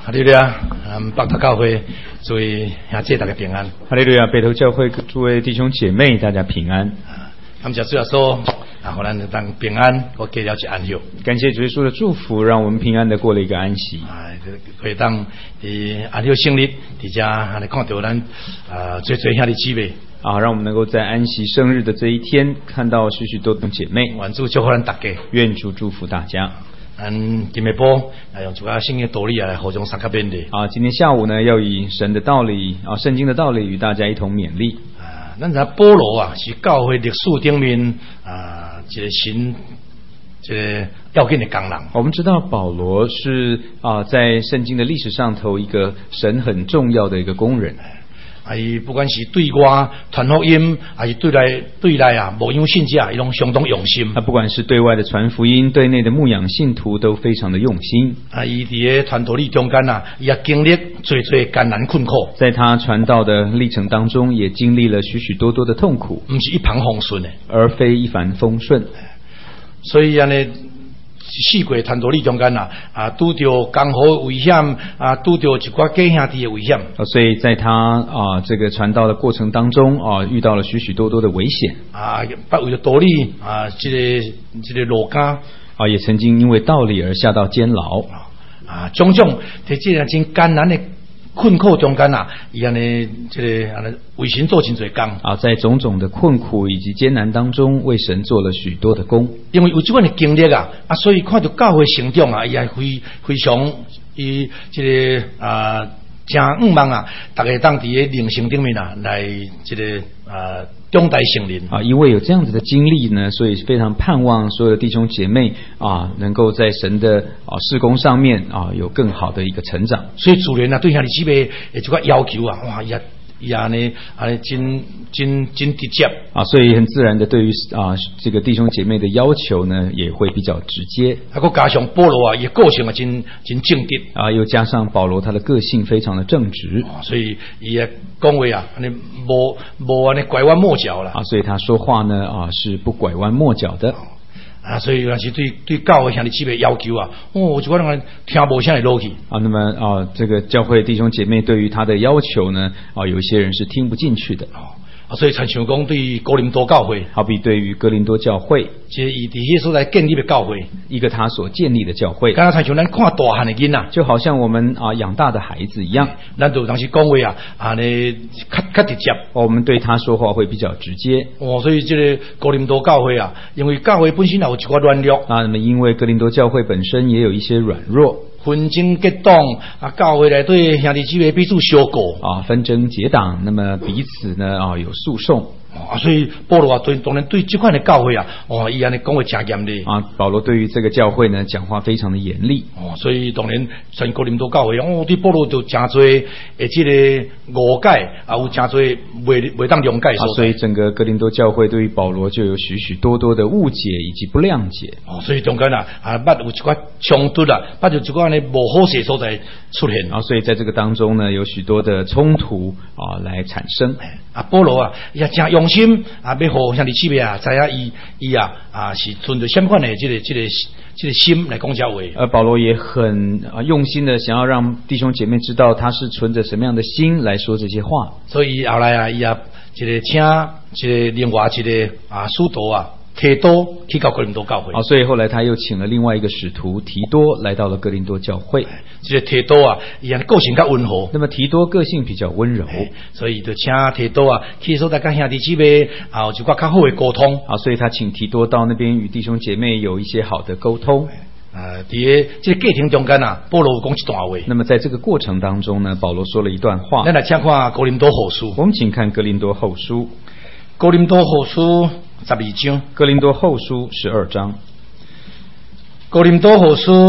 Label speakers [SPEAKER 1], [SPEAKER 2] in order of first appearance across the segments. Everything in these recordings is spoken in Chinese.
[SPEAKER 1] 哈利路亚，北投教会诸位兄姐大家平安。
[SPEAKER 2] 哈利路亚，北投教会诸位弟兄姐妹大家平安。
[SPEAKER 1] 感谢主耶稣互咱当平安，我过了一安息。
[SPEAKER 2] 感谢主耶稣的祝福，让我们平安的过了一个安息。
[SPEAKER 1] 可以当安息圣日，伫遮安尼看到咱最兄弟姊妹
[SPEAKER 2] 让我们能够在安息生日的这一天，看到许许多多姐妹。
[SPEAKER 1] 愿主祝福咱大家，
[SPEAKER 2] 愿主祝福大家。
[SPEAKER 1] 今日播用这个圣经道理来互相参加勉励。
[SPEAKER 2] 今天下午呢，要以神的道理圣经的道理与大家一同勉励。
[SPEAKER 1] 咱知保罗是教会历史顶面一个神这个要紧的工人。
[SPEAKER 2] 我们知道保罗是在圣经的历史上头一个神很重要的一个工人。
[SPEAKER 1] 伊不管是对外传福音，还是对内牧养信者，伊拢相当用心。
[SPEAKER 2] 不管是对外的传福音，对内的牧养信徒，都非常的用心。
[SPEAKER 1] 伊伫个传道理中间伊也经历最艰难困苦。在他传道的历程当中，也经历了许许多多的痛苦，不是一帆风顺的，
[SPEAKER 2] 而非一帆风顺。
[SPEAKER 1] 所以安尼。四过传道理中间拄到江河危险拄到一寡假兄弟的危险。
[SPEAKER 2] 所以在他这个传道的过程当中遇到了许许多多的危险
[SPEAKER 1] 不为了道理这个落监
[SPEAKER 2] 也曾经因为道理而下到监牢
[SPEAKER 1] 种种在这个真艰难的困苦中间伊安尼这个安尼为神做真侪工
[SPEAKER 2] 在种种的困苦以及艰难当中，为神做了许多的工。
[SPEAKER 1] 因为有这款的经历所以看到教会成长伊也非常这个真希望大家当伫个灵性顶面来这个中代圣灵
[SPEAKER 2] 因为有这样子的经历呢，所以非常盼望所有的弟兄姐妹能够在神的事工上面有更好的一个成长。
[SPEAKER 1] 所以主人对兄弟姊妹的这个要求哇也安尼真直接
[SPEAKER 2] 所以很自然的对于这个弟兄姐妹的要求呢，也会比较直接。
[SPEAKER 1] 加上保罗伊个性真正直
[SPEAKER 2] 又加上保罗他的个性非常的正直
[SPEAKER 1] 所以伊也讲话安尼无安尼拐弯抹角啦
[SPEAKER 2] 所以他说话呢是不拐弯抹角的
[SPEAKER 1] 所以是对教会兄弟姊妹要求有一个人听无啥会落去
[SPEAKER 2] 那么这个教会弟兄姐妹对于他的要求呢有一些人是听不进去的
[SPEAKER 1] 所以才像讲对哥林多教会，
[SPEAKER 2] 好比对于哥林多教会，
[SPEAKER 1] 即伊伫迄所在建立的教会，
[SPEAKER 2] 一个他所建立的教会，
[SPEAKER 1] 刚才像咱看大汉的囡仔，
[SPEAKER 2] 就好像我们养大的孩子一样，
[SPEAKER 1] 咱就当时讲话安尼较直接，
[SPEAKER 2] 我们对他说话会比较直接。
[SPEAKER 1] 所以这个哥林多教会因为教会本身也有一寡软弱
[SPEAKER 2] 那么因为哥林多教会本身也有一些软弱。
[SPEAKER 1] 纷争结党教会内对兄弟姊妹彼此相告
[SPEAKER 2] 纷争结党，那么彼此呢有诉讼
[SPEAKER 1] 所以保罗当然对这款的教会伊安尼讲话真严厉
[SPEAKER 2] 保罗对于这个教会呢讲话非常的严厉
[SPEAKER 1] 所以当然全哥林多教会对保罗就真多这个误解有真多未当谅解
[SPEAKER 2] 所以整个哥林多教会对于保罗就有许许多多的误解以及不谅解
[SPEAKER 1] 所以中间捌有一寡冲突捌有一寡呢无好势所在出现
[SPEAKER 2] 所以在这个当中呢有许多的冲突来产生
[SPEAKER 1] 保罗也真用心要互兄弟姊妹知影伊是存着什么款的这个心来讲这话
[SPEAKER 2] 而保罗也很用心的想要让弟兄姐妹知道他是存着什么样的心来说这些话
[SPEAKER 1] 所以后来伊也请另外一个使徒提多去到哥林多教会
[SPEAKER 2] 所以后来他又请了另外一个使徒提多来到了哥林多教会
[SPEAKER 1] 这个提多伊个性较温和
[SPEAKER 2] 那么提多个性比较温柔
[SPEAKER 1] 所以就请提多去说大家兄弟姊妹有一寡较好的沟通
[SPEAKER 2] 所以他请提多到那边与弟兄姐妹有一些好的沟通
[SPEAKER 1] 在这个过程中间保罗讲一段话
[SPEAKER 2] 那么在这个过程当中呢保罗说了一段话
[SPEAKER 1] 咱来请看哥林多后书
[SPEAKER 2] 我们请看哥林多后书
[SPEAKER 1] 哥林多后书12章
[SPEAKER 2] 哥林多后书12章
[SPEAKER 1] 哥林多后书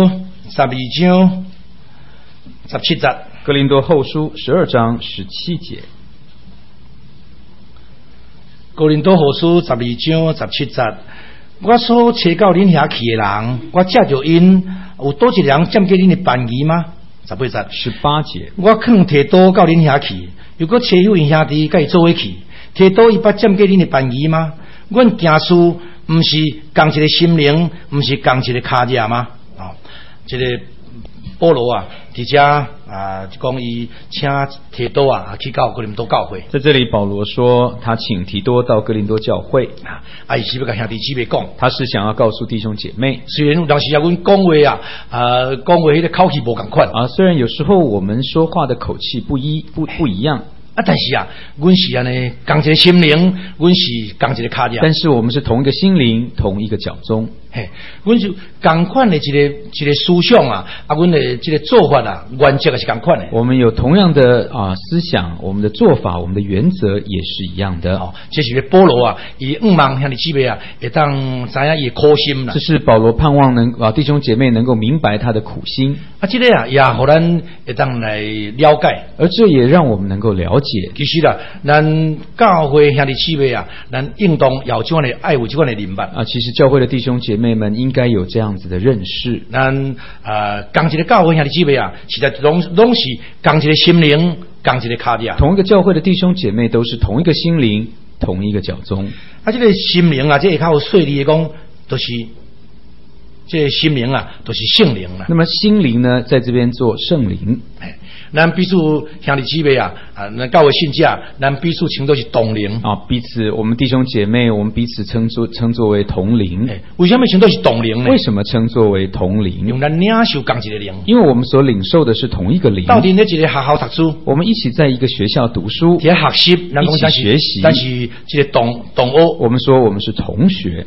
[SPEAKER 1] 12章17节
[SPEAKER 2] 哥林多后书12章17节
[SPEAKER 1] 哥林多后书12章17节我所找到恁遐去的人我借着因有多一人占过恁的便宜吗18节
[SPEAKER 2] 18节
[SPEAKER 1] 我肯提多到恁遐去如果找有因兄弟甲伊做伙去提多伊捌占过恁的便宜吗阮行事不是共一个心灵不是共一个脚趾吗这个保罗伫遮讲伊请提多去到哥林多教会。
[SPEAKER 2] 在这里，保罗说他请提多到哥林多教会
[SPEAKER 1] 伊是要甲兄弟姊妹讲，
[SPEAKER 2] 他是想要告诉弟兄姐妹，
[SPEAKER 1] 虽然有当时阮讲话讲话迄个口气无同款
[SPEAKER 2] 虽然有时候我们说话的口气不一样。
[SPEAKER 1] 但是阮是安尼同一个心灵，阮是同一个脚
[SPEAKER 2] 但是我们是同一个心灵，同一个脚宗。
[SPEAKER 1] 阮就同款的一个思想阮的这个做法原则也是同款的。
[SPEAKER 2] 我们有同样的思想，我们的做法，我们的原则也是一样的。
[SPEAKER 1] 这是保罗伊希望兄弟姊妹会当知影伊的苦心啦。
[SPEAKER 2] 这是保罗盼望弟兄姐妹能够明白他的苦心。
[SPEAKER 1] 这个也互咱会当来了解，
[SPEAKER 2] 而这也让我们能够了解。
[SPEAKER 1] 其实咱教会兄弟姊妹咱应当有这样的爱，有这样的明白
[SPEAKER 2] 其实教会的弟兄姐妹们应该有这样子的认识。
[SPEAKER 1] 咱同一个教会兄弟姊妹实在拢是同一个心灵，同一个脚底。
[SPEAKER 2] 同一个教会的弟兄姐妹都是同一个心灵，同一个脚宗。
[SPEAKER 1] 这个心灵这会较有说理的讲，都是这个心灵都是圣灵啦。
[SPEAKER 2] 那么心灵呢，在这边做圣灵。
[SPEAKER 1] 咱彼此兄弟姊妹咱教会信者，咱彼此称作是同灵
[SPEAKER 2] 彼此我们弟兄姐妹，我们彼此称作为同灵。
[SPEAKER 1] 为什么称作是同灵呢？
[SPEAKER 2] 为什么称作为同灵？
[SPEAKER 1] 因为咱领受同一个灵，
[SPEAKER 2] 因为我们所领受的是同一个灵。
[SPEAKER 1] 到底在一个学校读书，
[SPEAKER 2] 我们一起在一个学校读书，
[SPEAKER 1] 一起学习，
[SPEAKER 2] 一起学习，
[SPEAKER 1] 但是这个同学，
[SPEAKER 2] 我们说我们是同学。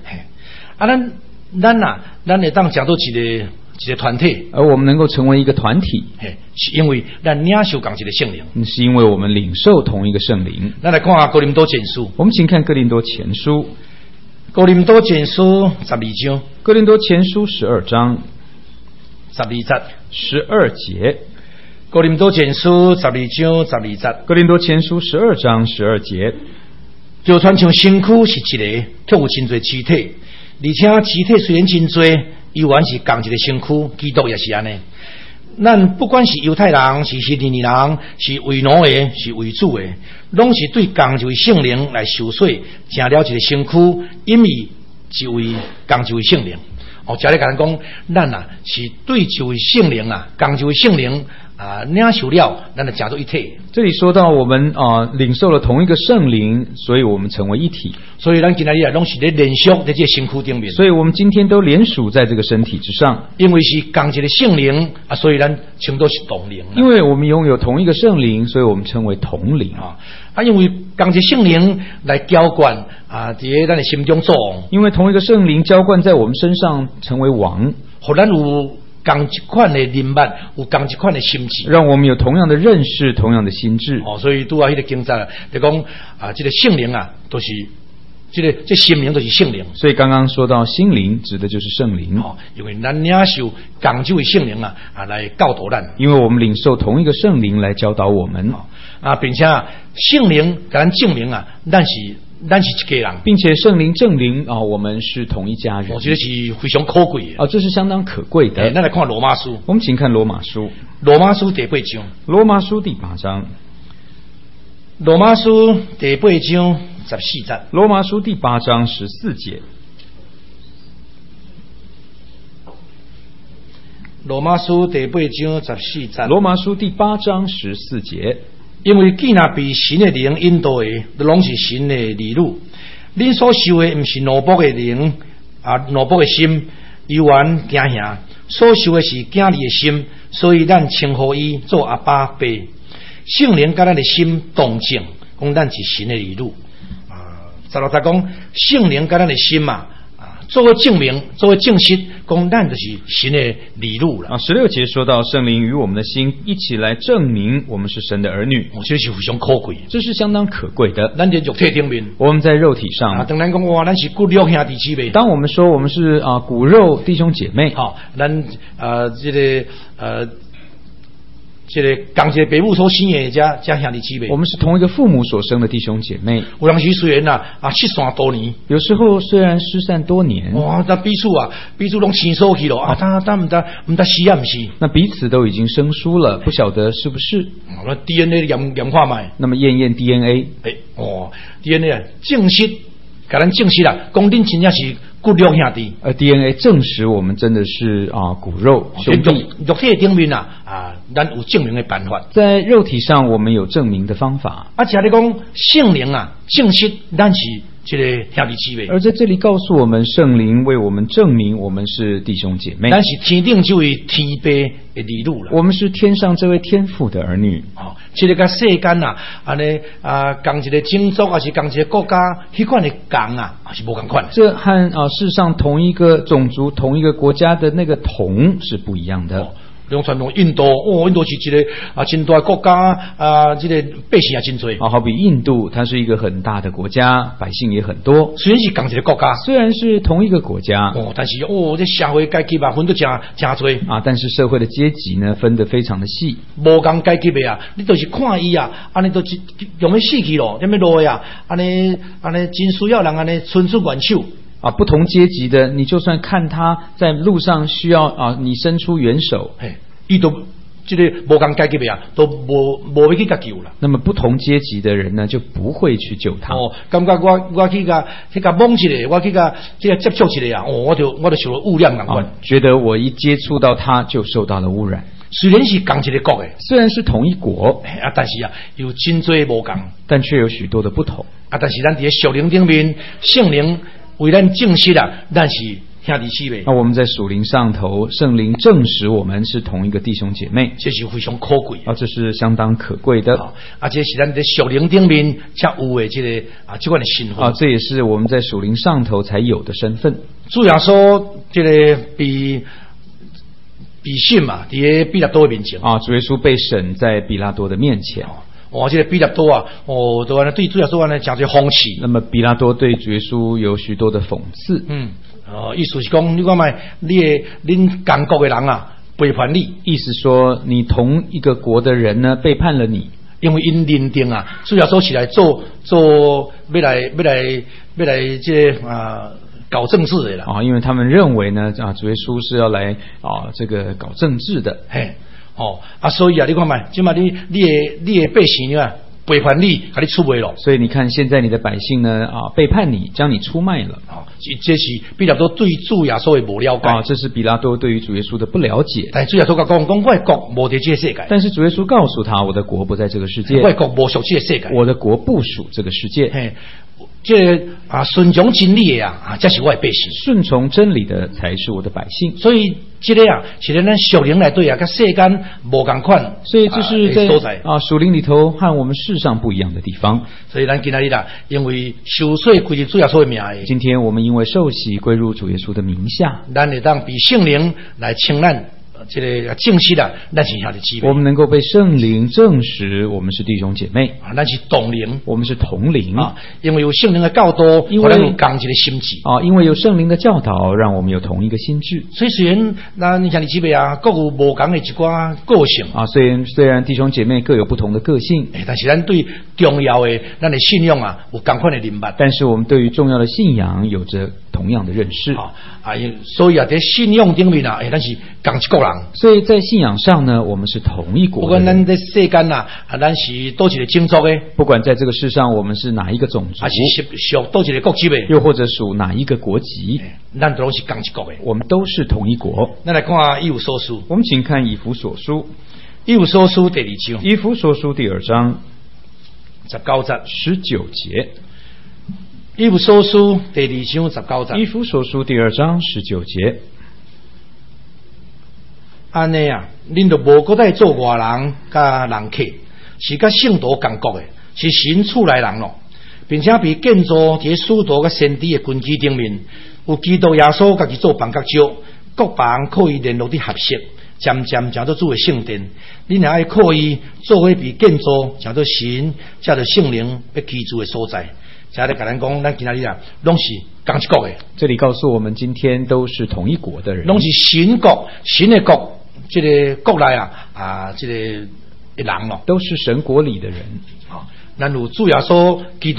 [SPEAKER 1] 咱会当讲做一个团体，
[SPEAKER 2] 而我们能够成为一个团体，
[SPEAKER 1] 是因为咱领受同一个圣灵，
[SPEAKER 2] 是因为我们领受同一个圣灵。
[SPEAKER 1] 咱来看哥林多前书，
[SPEAKER 2] 我们请看哥林多前书，
[SPEAKER 1] 哥林多前书12章，
[SPEAKER 2] 哥林多前书12章
[SPEAKER 1] 12节
[SPEAKER 2] ，12节，
[SPEAKER 1] 哥林多前书12章12节，
[SPEAKER 2] 哥林多前书12章12节，
[SPEAKER 1] 就传像身躯是一个，却有真多肢体，而且肢体虽然真多，依然是同一个身躯，基督也是安尼。咱不管是犹太人，是希利尼人，是为奴的，是为主的，拢是对同一位圣灵来受洗，成了一个身躯，因为一位同一位圣灵。这里讲讲，咱是对一位圣灵同一位圣灵领受了，咱就成做一体。
[SPEAKER 2] 这里说到我们领受了同一个圣灵，所以我们成为一体。
[SPEAKER 1] 所以咱今天拢是在连续在这个身躯顶面。
[SPEAKER 2] 所以我们今天都连属在这个身体之上，
[SPEAKER 1] 因为是同一个圣灵所以咱称作是同灵。
[SPEAKER 2] 因为我们拥有同一个圣灵，所以我们称为同灵
[SPEAKER 1] 因为同一个圣灵来浇灌在咱的心中作王。
[SPEAKER 2] 因为同一个圣灵浇灌在我们身上，成为王，
[SPEAKER 1] 互咱有同一款的灵捌，有同一款的心智，
[SPEAKER 2] 让我们有同样的认识，同样的心智。
[SPEAKER 1] 所以拄迄个经节就讲这个圣灵都是这心灵都是圣灵。
[SPEAKER 2] 所以刚刚说到心灵，指的就是圣灵
[SPEAKER 1] 因为咱领受同一位圣灵来教导咱，
[SPEAKER 2] 因为我们领受同一个圣灵来教导我们
[SPEAKER 1] 并且圣灵给咱证明咱是一家人，
[SPEAKER 2] 并且圣灵证明我们是同一家人。
[SPEAKER 1] 我觉得是非常可贵的
[SPEAKER 2] 这是相当可贵的。
[SPEAKER 1] 咱来看罗马书，
[SPEAKER 2] 我们请看罗马书，
[SPEAKER 1] 罗马书第8章，
[SPEAKER 2] 罗马书第8章，
[SPEAKER 1] 罗马书第8章14节，
[SPEAKER 2] 罗马书第8章14节，
[SPEAKER 1] 罗马书第8章14节，
[SPEAKER 2] 罗马书第8章14节。
[SPEAKER 1] 因为既然被神的灵引导的，都拢是神的儿女。恁所受的不是奴仆的灵奴仆的心，犹原惊吓；所受的是囝儿的心，所以咱称呼伊做阿爸爸。圣灵甲咱的心同证，讲咱是神的儿女。16节讲圣灵甲咱的心作为证明，作为证实，讲咱就是神的儿女了。
[SPEAKER 2] 16节说到圣灵与我们的心一起来证明我们是神的儿女，
[SPEAKER 1] 这是非常可贵，
[SPEAKER 2] 这是相当可贵的。
[SPEAKER 1] 咱在肉体顶面，
[SPEAKER 2] 我们在肉体上
[SPEAKER 1] 当然讲咱是骨肉兄弟姊妹。
[SPEAKER 2] 当我们说我们是骨肉弟兄姐妹，
[SPEAKER 1] 咱这个同一个父母所生的这兄弟姊妹，
[SPEAKER 2] 我们是同一个父母所生的弟兄姐妹。
[SPEAKER 1] 有当时虽然失散多年，
[SPEAKER 2] 有时候虽然失散多年，
[SPEAKER 1] 那彼此拢生疏去了他唔得是不是？
[SPEAKER 2] 那彼此都已经生疏了，不晓得是不是？
[SPEAKER 1] 那 DNA 验看卖，
[SPEAKER 2] 那么验 DNA，
[SPEAKER 1] DNA 证实甲咱证实啦，讲恁真正是骨肉兄弟。
[SPEAKER 2] DNA 证实我们真的是骨肉兄弟。
[SPEAKER 1] 肉体顶面咱有证明的办法。
[SPEAKER 2] 在肉体上，我们有证明的方法。
[SPEAKER 1] 即你讲圣灵证实咱是这个兄弟姊妹。
[SPEAKER 2] 而在这里告诉我们，圣灵为我们证明我们是弟兄姐妹。
[SPEAKER 1] 咱是天顶这位天父的儿女啦。
[SPEAKER 2] 我们是天上这位天父的儿女。
[SPEAKER 1] 这个甲世间安尼共一个种族，还是共一个国家，迄款的共是无共款。
[SPEAKER 2] 这和世上同一个种族、同一个国家的那个同是不一样的。
[SPEAKER 1] 用传统印度，印度是一个真大的国家，这个百姓也真多。
[SPEAKER 2] 好比印度，它是一个很大的国家，百姓也很多。
[SPEAKER 1] 虽然是共一个国家，
[SPEAKER 2] 虽然是同一个国家，
[SPEAKER 1] 但是这社会阶级分得真多
[SPEAKER 2] 但是社会的阶级呢，分得非常的细。
[SPEAKER 1] 无共阶级的你都是看伊安尼都用要死去咯，踮要落的安尼真需要人安尼伸出援手。
[SPEAKER 2] 不同阶级的，你就算看他在路上需要你伸出援手，
[SPEAKER 1] 伊都这个无共阶级的都无要去甲救啦。
[SPEAKER 2] 那么不同阶级的人呢，就不会去救他。
[SPEAKER 1] 感觉我去甲摸一下，我去甲这个接触一下我就受到污染感
[SPEAKER 2] 觉得我一接触到他就受到了污染。
[SPEAKER 1] 虽然是共一个国的，
[SPEAKER 2] 虽然是同一国，
[SPEAKER 1] 但是有真多无共，
[SPEAKER 2] 但却有许多的不同。
[SPEAKER 1] 但是咱伫属灵顶面，圣灵为咱证实咱是兄弟姊妹。
[SPEAKER 2] 那我们在属灵上头，圣灵证实我们是同一个弟兄姐妹，
[SPEAKER 1] 这是非常可贵
[SPEAKER 2] 这是相当可贵的。
[SPEAKER 1] 这是咱在属灵顶面才有的这个这款的身份
[SPEAKER 2] 这也是我们在属灵上头才有的身份。
[SPEAKER 1] 主耶稣这个比审嘛，伫比拉多的面前
[SPEAKER 2] 主耶稣被审在比拉多的面前。
[SPEAKER 1] 这个比拉多都安尼对主耶稣安尼诚侪讽刺。
[SPEAKER 2] 那么比拉多对主耶稣有许多的讽刺。
[SPEAKER 1] 意思是讲，你看卖，恁同国的人背叛你。
[SPEAKER 2] 意思说，你同一个国的人呢背叛了你，
[SPEAKER 1] 因为因认定主耶稣是来做要来这搞政治的啦。
[SPEAKER 2] 因为他们认为呢主耶稣是要来这个搞政治的。
[SPEAKER 1] 所以你看卖，即嘛你的百姓背叛你，把你出卖了。
[SPEAKER 2] 所以你看，现在你的百姓呢背叛你，将你出卖了。
[SPEAKER 1] 这是比拉多对主耶稣的无了解。
[SPEAKER 2] 这是比拉多对于主耶稣的不了解。
[SPEAKER 1] 但主耶稣讲我的国无在这个世界。
[SPEAKER 2] 但是主耶稣告诉他，我的国不在这个世界。
[SPEAKER 1] 我的国无属这个世界。
[SPEAKER 2] 我的国不属这个世界。
[SPEAKER 1] 这顺从真理的这是我的百姓。
[SPEAKER 2] 顺从真理的才是我的百姓。
[SPEAKER 1] 所以这个是咱属灵来对跟世间无同款。
[SPEAKER 2] 所以这是在属灵里头和我们世上不一样的地方。
[SPEAKER 1] 所以咱今天因为受洗归入主耶稣的名的，
[SPEAKER 2] 今天我们因为受洗归入主耶稣的名下，
[SPEAKER 1] 咱会当比圣灵来称咱这个证实咱是兄弟姊妹。
[SPEAKER 2] 我们能够被圣灵证实我们是弟兄姐妹
[SPEAKER 1] 咱是同灵，
[SPEAKER 2] 我们是同灵
[SPEAKER 1] 因为有圣灵的教导，因为咱有同一个心智
[SPEAKER 2] 因为有圣灵的教导，让我们有同一个心智。
[SPEAKER 1] 所以虽然咱兄弟姊妹各有无同的一寡个性
[SPEAKER 2] 虽然弟兄姐妹各有不同的个性，
[SPEAKER 1] 但是咱对重要的咱的信仰有同款的明白。
[SPEAKER 2] 但是我们对于重要的信仰有着同样的认识
[SPEAKER 1] 所以在信仰顶面咱是同一国人。
[SPEAKER 2] 所以在信仰上呢，我们是同一国的人。
[SPEAKER 1] 不管咱在世间咱是多一个种族的，
[SPEAKER 2] 不管在这个世上我们是哪一个种族，
[SPEAKER 1] 还是属多一个国籍的，
[SPEAKER 2] 又或者属哪一个国籍，
[SPEAKER 1] 咱都是同一国的，
[SPEAKER 2] 我们都是同一国。
[SPEAKER 1] 咱来看以弗所书。
[SPEAKER 2] 我们请看以弗所书。
[SPEAKER 1] 以弗所书第2章。
[SPEAKER 2] 以弗所书第2章
[SPEAKER 1] 19
[SPEAKER 2] 节。
[SPEAKER 1] 以弗所书第2章19节。
[SPEAKER 2] 以弗所书第2章19节。
[SPEAKER 1] 安尼恁就无搁再做外人甲人客，是甲圣徒同国的，是神厝内人咯，并且被建造伫使徒甲先知的根基顶面，有基督耶稣家己做房角石，各房可以联络伫合适，渐渐成做主的圣殿。恁也爱可以做伙被建造，成做神借着圣灵要居住的所在。才来甲咱讲，咱今仔日拢是同一国的。
[SPEAKER 2] 这里告诉我们，今天都是同一国的人，
[SPEAKER 1] 拢是神国，神的国。这个国内这个人咯，
[SPEAKER 2] 都是神国里的人
[SPEAKER 1] 咱有主耶稣基督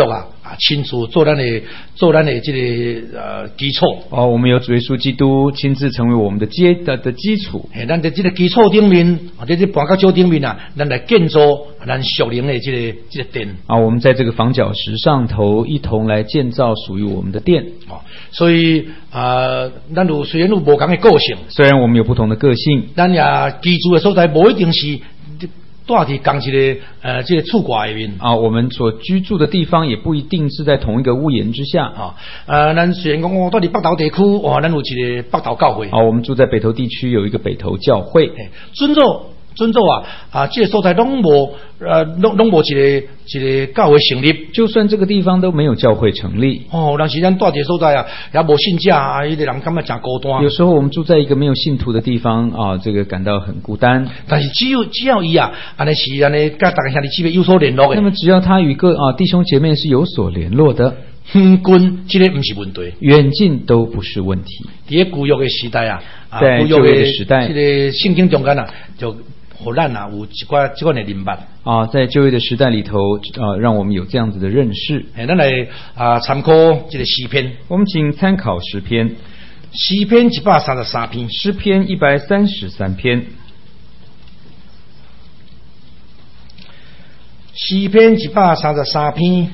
[SPEAKER 1] 亲自做咱的这个基础。
[SPEAKER 2] 我们有主耶稣基督亲自成为我们的基础。
[SPEAKER 1] 咱在这个基础顶面，或者这絆脚石顶面啊，咱来建造咱属灵的这个殿。
[SPEAKER 2] 我们在这个房角石上头一同来建造属于我们的殿。
[SPEAKER 1] 所以咱虽然有不同的个性，
[SPEAKER 2] 虽然我们有不同的个性，
[SPEAKER 1] 咱也居住的所在不一定是住在同一个这个厝外面
[SPEAKER 2] 我们所居住的地方也不一定是在同一个屋檐之下
[SPEAKER 1] 咱虽然讲住在北投地区咱有一个北投教会
[SPEAKER 2] 我们住在北投地区有一个北投教会，
[SPEAKER 1] 遵守这个所在拢无一个教会成立，
[SPEAKER 2] 就算这个地方都没有教会成立
[SPEAKER 1] 有当时咱住这个所在也无信者迄个人感觉真孤单。
[SPEAKER 2] 有时候我们住在一个没有信徒的地方这个感到很孤单。
[SPEAKER 1] 但是只要伊安尼是安尼，跟大家兄弟姊妹有所联络的。
[SPEAKER 2] 那么只要他与各弟兄姐妹是有所联络的，
[SPEAKER 1] 远近这个不是问题，
[SPEAKER 2] 远近都不是问题。
[SPEAKER 1] 在旧约的时代
[SPEAKER 2] 在旧约的时代，
[SPEAKER 1] 这个圣经中间就互咱有这款的明白
[SPEAKER 2] 在旧约的时代里头让我们有这样子的认识。
[SPEAKER 1] 咱来参考这个诗篇，
[SPEAKER 2] 我们请参考诗篇
[SPEAKER 1] 133篇，
[SPEAKER 2] 诗篇133篇，
[SPEAKER 1] 诗篇133篇，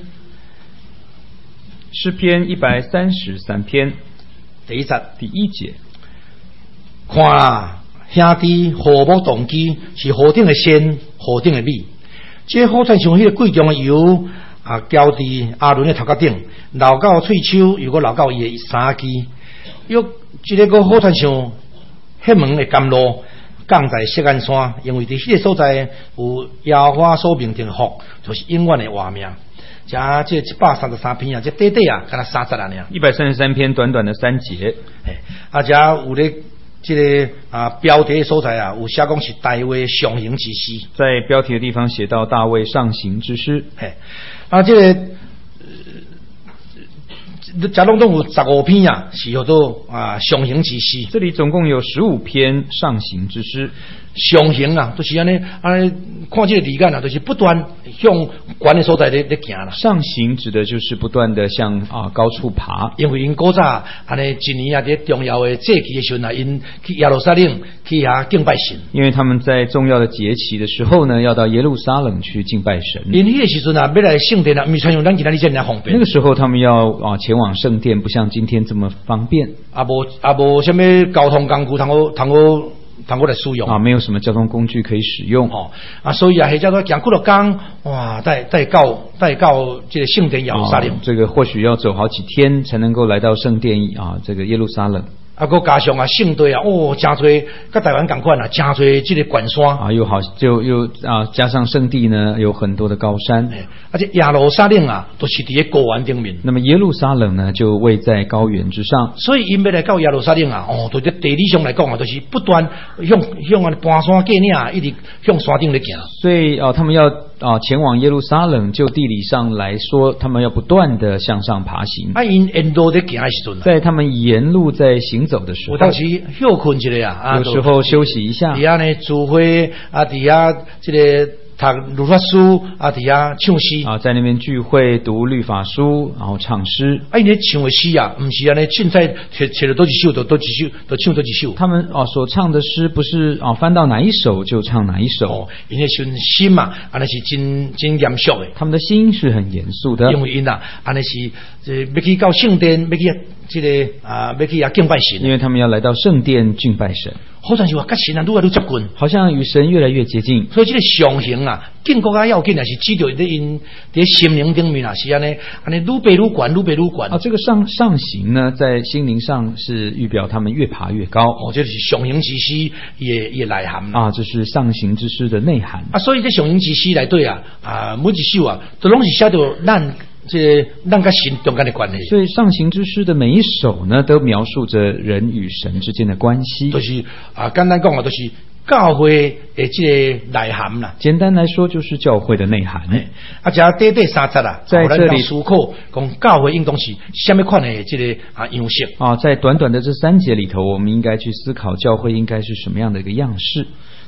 [SPEAKER 2] 诗篇133篇
[SPEAKER 1] 第一节，看兄弟和睦同居，是何等的鲜，何等的美。这好像像迄个贵重的油浇伫阿伦的头壳顶，流到喙手，又个流到伊的衫机。又这个个好像像迄门的甘露降在锡安山，因为伫迄个所在有耶和华所命定的福，就是永远的活命。这133篇这短短敢若30啊尔。
[SPEAKER 2] 133篇短短的3节。
[SPEAKER 1] 这有咧。这个标题的所在有写讲是大卫上行之诗，
[SPEAKER 2] 在标题的地方写到大卫上行之诗。
[SPEAKER 1] 这个这拢有15篇是叫做上行之诗。
[SPEAKER 2] 这里总共有15篇上行之诗。
[SPEAKER 1] 上行就是安尼看这个字眼就是不断向悬的所在咧行啦。
[SPEAKER 2] 上行指的就是不断的向高处爬。
[SPEAKER 1] 因为因古早安尼一年在重要的节期的时候因去耶路撒冷去遐敬拜神。
[SPEAKER 2] 因为他们在重要的节期的时候呢，要到耶路撒冷去敬拜神。
[SPEAKER 1] 因迄个时阵要来圣殿不是像咱今仔日这样方便。
[SPEAKER 2] 那个时候他们要前往圣殿，不像今天这么方便。
[SPEAKER 1] 无什么交通工具通过来使用
[SPEAKER 2] 没有什么交通工具可以使用
[SPEAKER 1] 所以或者说行几落天带到这个圣殿耶路撒冷。
[SPEAKER 2] 这个或许要走好几天才能够来到圣殿这个耶路撒冷。
[SPEAKER 1] 搁加上圣地真多，跟台湾同款真多这个悬山
[SPEAKER 2] 又加上圣地呢有很多的高山。
[SPEAKER 1] 而且耶路撒冷都是伫高原顶面。
[SPEAKER 2] 那么耶路撒冷呢就位在高原之上。
[SPEAKER 1] 所以因要来到耶路撒冷对在地理上来讲就是不断向搬山过岭，一直向山顶来行。
[SPEAKER 2] 所以他们要前往耶路撒冷，就地理上来说，他们要不断的向上爬行。
[SPEAKER 1] 因沿路在行的时阵
[SPEAKER 2] 在他们沿路在行走的时候，
[SPEAKER 1] 有当时休困一下
[SPEAKER 2] 有时候休息一下。
[SPEAKER 1] 底下呢聚会底下这个读律法书底下唱诗
[SPEAKER 2] 在那边聚会读律法书，然后唱诗。
[SPEAKER 1] 因咧唱的诗不是安尼凊彩摕了多几首就唱多几首。
[SPEAKER 2] 他们所唱的诗不是翻到哪一首就唱哪一首。
[SPEAKER 1] 因为心安尼是真严肃的。
[SPEAKER 2] 他们的心是很严肃的。
[SPEAKER 1] 因为因安尼是要去到圣殿，要去这个要去敬拜神。
[SPEAKER 2] 因为他们要来到圣殿敬拜神。
[SPEAKER 1] 好像是跟神愈来愈接近，
[SPEAKER 2] 好像与神越来越接近。
[SPEAKER 1] 所以这个上行更加要紧是指着因在心灵顶面是安尼愈爬愈悬，愈爬愈悬。
[SPEAKER 2] 这个上行呢，在心灵上是预表他们越爬越高。
[SPEAKER 1] 这就是上行之诗也内涵
[SPEAKER 2] 这是上行之诗的内涵
[SPEAKER 1] 所以这上行之诗来对每一首都拢是写到咱跟神中间的关系。
[SPEAKER 2] 所以上行之诗的每一首呢，都描述着人与神之间的关系。
[SPEAKER 1] 就是简单讲就是教会的这个内涵啦。
[SPEAKER 2] 简单来说就是教会的内涵。
[SPEAKER 1] 这短短3节
[SPEAKER 2] 在这里
[SPEAKER 1] 思考讲教会应当是什么款的这个样式
[SPEAKER 2] 在短短的这3节里头，我们应该去思考教会应该是什么样的一个样式。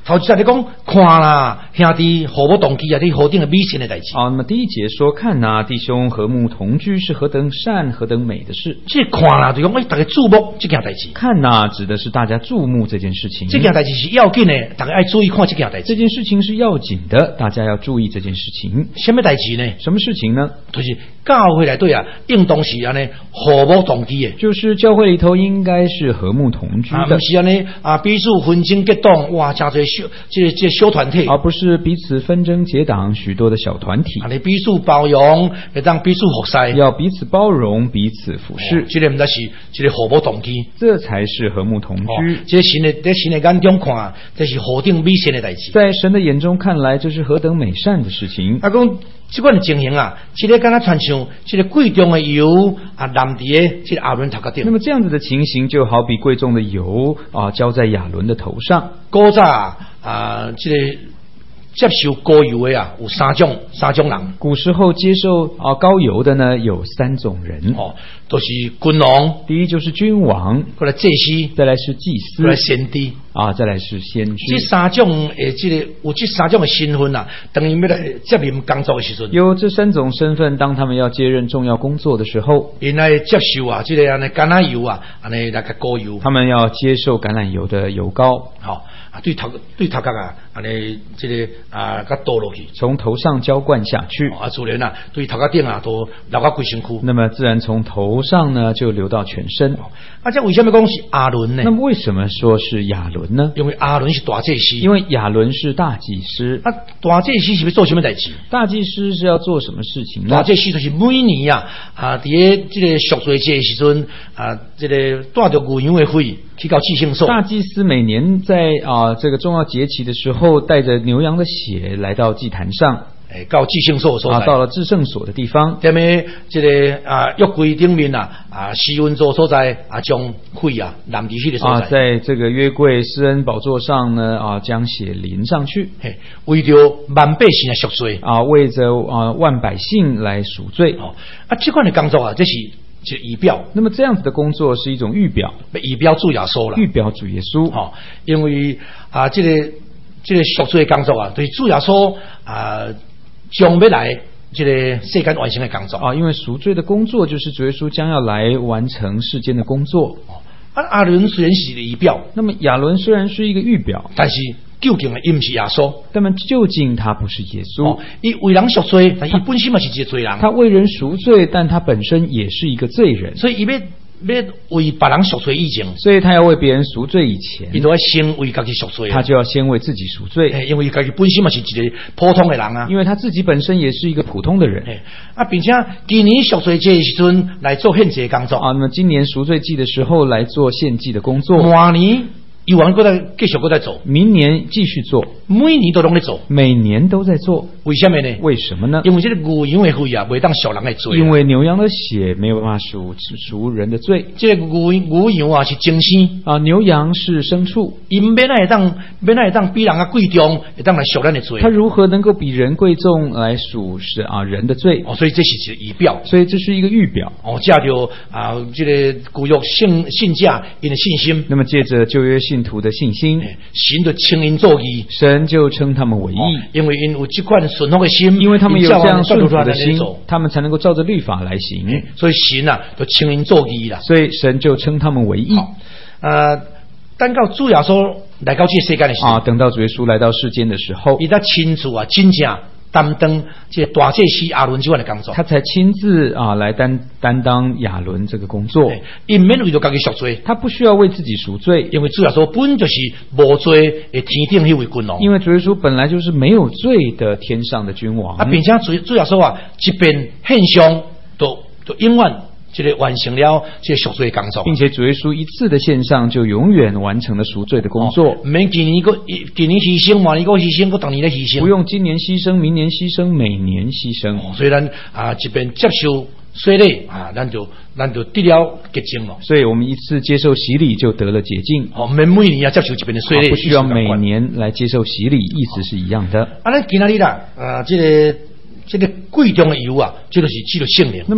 [SPEAKER 1] 头一节你讲看啦，兄弟和睦同居啊，你何等的美善的代志。
[SPEAKER 2] 那么第一节说看呐，弟兄和睦同居是何等善何等美的事。
[SPEAKER 1] 这看啦就讲大家注目这件代志。
[SPEAKER 2] 看呐指的是大家注目这件事情。
[SPEAKER 1] 这件代志是要紧的，大家要注意看这件代志。
[SPEAKER 2] 这件事情是要紧的，大家要注意这件事情。
[SPEAKER 1] 什么代志呢？
[SPEAKER 2] 什么事情呢？
[SPEAKER 1] 就是教会内底啊，应当是安尼和睦同居的。
[SPEAKER 2] 就是教会里头应该是和睦同居的，
[SPEAKER 1] 不是安尼啊，彼此纷争结党，哇，真多这小团体，
[SPEAKER 2] 而不是彼此纷争结党许多的小团体。
[SPEAKER 1] 你彼此包容，会当彼此服侍，
[SPEAKER 2] 要彼此包容，彼此服侍。
[SPEAKER 1] 这个唔得是这个和睦同居，
[SPEAKER 2] 这才是和睦同居。
[SPEAKER 1] 这神的眼中看，这是何等美善的代志。
[SPEAKER 2] 在神的眼中看来，这是何等美善的事情。
[SPEAKER 1] 讲这款的情形啊，这个敢若传像这个贵重的油啊，淋伫的这个亚伦头壳顶。
[SPEAKER 2] 那么这样子的情形，就好比贵重的油啊，浇在亚伦的头上。
[SPEAKER 1] 古早啊，这个接受膏油的啊，有三种人。
[SPEAKER 2] 古时候接受膏油的呢，有3种人。
[SPEAKER 1] 都是君王。
[SPEAKER 2] 第一就是君王，
[SPEAKER 1] 或者祭司，
[SPEAKER 2] 再来是祭司，
[SPEAKER 1] 或者先知
[SPEAKER 2] 再来是先知。
[SPEAKER 1] 这3种有这3种的身份啊，等于要来接任工作的时阵，
[SPEAKER 2] 有这3种身份，当他们要接任重要工作的时候，
[SPEAKER 1] 因来接受啊，这个安尼橄榄油啊，安尼那个膏油，
[SPEAKER 2] 他们要接受橄榄油的油膏。
[SPEAKER 1] 对头壳啊，安尼这个甲倒落去，
[SPEAKER 2] 从头上浇灌下去。
[SPEAKER 1] 自然啊，对头壳顶啊都流到规身躯。
[SPEAKER 2] 那么自然从头上呢就流到全身。
[SPEAKER 1] 这为什么讲是亚伦呢？
[SPEAKER 2] 那么为什么说是亚伦呢？
[SPEAKER 1] 因为亚伦是大祭司。
[SPEAKER 2] 因为亚伦是大祭司。
[SPEAKER 1] 大祭司是要做什么代志？
[SPEAKER 2] 大祭司是要做什么事情呢？
[SPEAKER 1] 大祭司就是每年在这个赎罪节的时阵这个带着牛羊的血去到祭圣所。
[SPEAKER 2] 大祭司每年在这个重要节期的时候，带着牛羊的血来到祭坛上。
[SPEAKER 1] 到至圣所所在，
[SPEAKER 2] 到了至圣所的地方。
[SPEAKER 1] 踮咧这个约柜顶面施恩座所在将血淋伫迄个所在。
[SPEAKER 2] 在这个约柜施恩宝座上呢将血淋上去，
[SPEAKER 1] 为着万百姓来赎罪
[SPEAKER 2] 为着万百姓来赎罪。
[SPEAKER 1] 这款的工作这是仪表。
[SPEAKER 2] 那么这样子的工作是一种预表，
[SPEAKER 1] 仪表主耶稣啦，
[SPEAKER 2] 预表主耶稣。
[SPEAKER 1] 因为这个赎罪的工作就是主耶稣将要来这个世间完成的工作
[SPEAKER 2] 因为赎罪的工作就是主耶稣将要来完成世间的工作。
[SPEAKER 1] 亚伦虽然是仪表，
[SPEAKER 2] 那么亚伦虽然是一个预表，
[SPEAKER 1] 但是究竟伊不是耶稣。
[SPEAKER 2] 那么究竟他不是耶稣。
[SPEAKER 1] 伊为人赎罪，但伊本身嘛是一个罪人。
[SPEAKER 2] 他为人赎罪，但他本身也是一个罪人。
[SPEAKER 1] 所以伊要为别人赎罪以前，
[SPEAKER 2] 所以他要为别人赎罪以前，
[SPEAKER 1] 伊都要先为自己赎罪。
[SPEAKER 2] 他就要先为自己赎罪，
[SPEAKER 1] 因为自己本身嘛是一个普通的人
[SPEAKER 2] 因为他自己本身也是一个普通的人
[SPEAKER 1] 并且今年赎罪节的时阵来做献祭工作
[SPEAKER 2] 那么今年赎罪祭的时候来做献祭的工作。
[SPEAKER 1] 明年以往继续在做，
[SPEAKER 2] 明年继续做，
[SPEAKER 1] 每年都拢在做，
[SPEAKER 2] 每年都在做。
[SPEAKER 1] 为什么呢？
[SPEAKER 2] 为什么呢？
[SPEAKER 1] 因为这个牛羊的血袂当赎人的罪。
[SPEAKER 2] 因为牛羊的血没有办法赎人的罪。
[SPEAKER 1] 这个牛羊是精生
[SPEAKER 2] 牛羊是牲畜，
[SPEAKER 1] 因要会当比人贵重，会当来赎人的罪。
[SPEAKER 2] 他如何能够比人贵重来赎人的罪？
[SPEAKER 1] 所以这是一个仪表，
[SPEAKER 2] 所以这是一个预表
[SPEAKER 1] 借着这个古约信者因的信心，
[SPEAKER 2] 那么借着旧约信徒的信心，
[SPEAKER 1] 神就称因做义，
[SPEAKER 2] 神就称他们为义，
[SPEAKER 1] 因为因有这款顺服的心，
[SPEAKER 2] 因为他们有这样顺服的心，他们才能够照着律法来行，
[SPEAKER 1] 所以神就称因做义啦，
[SPEAKER 2] 所以神就称他们为义。
[SPEAKER 1] 等到主耶稣来到这世间的时候
[SPEAKER 2] 等到主耶稣来到世间的时候，
[SPEAKER 1] 他亲自真正担当这大祭司亚伦这款的工作，
[SPEAKER 2] 他才亲自来担当亚伦这个工作。
[SPEAKER 1] 因免为着自己赎罪，
[SPEAKER 2] 他不需要为自己赎罪，
[SPEAKER 1] 因为主耶稣本就是无罪的天顶那位君王。
[SPEAKER 2] 因为主耶稣本来就是没有罪的天上的君王
[SPEAKER 1] 并且主耶稣即便献上都永远这个完成了这个赎罪的工作，
[SPEAKER 2] 并且主耶稣一次的献上就永远完成了赎罪的工作。
[SPEAKER 1] 免今年牺牲，明年牺牲，当年的牺牲，
[SPEAKER 2] 不用今年牺牲，明年牺牲，每年牺牲。
[SPEAKER 1] 所以咱即便接受洗礼咱就得了洁净了。
[SPEAKER 2] 所以我们一次接受洗礼就得了洁净。
[SPEAKER 1] 免每年接受一遍的洗礼，
[SPEAKER 2] 不需要每年来接受洗礼，意思是一样的。
[SPEAKER 1] 咱今仔日这个贵重的油这就是基督圣灵。
[SPEAKER 2] 那么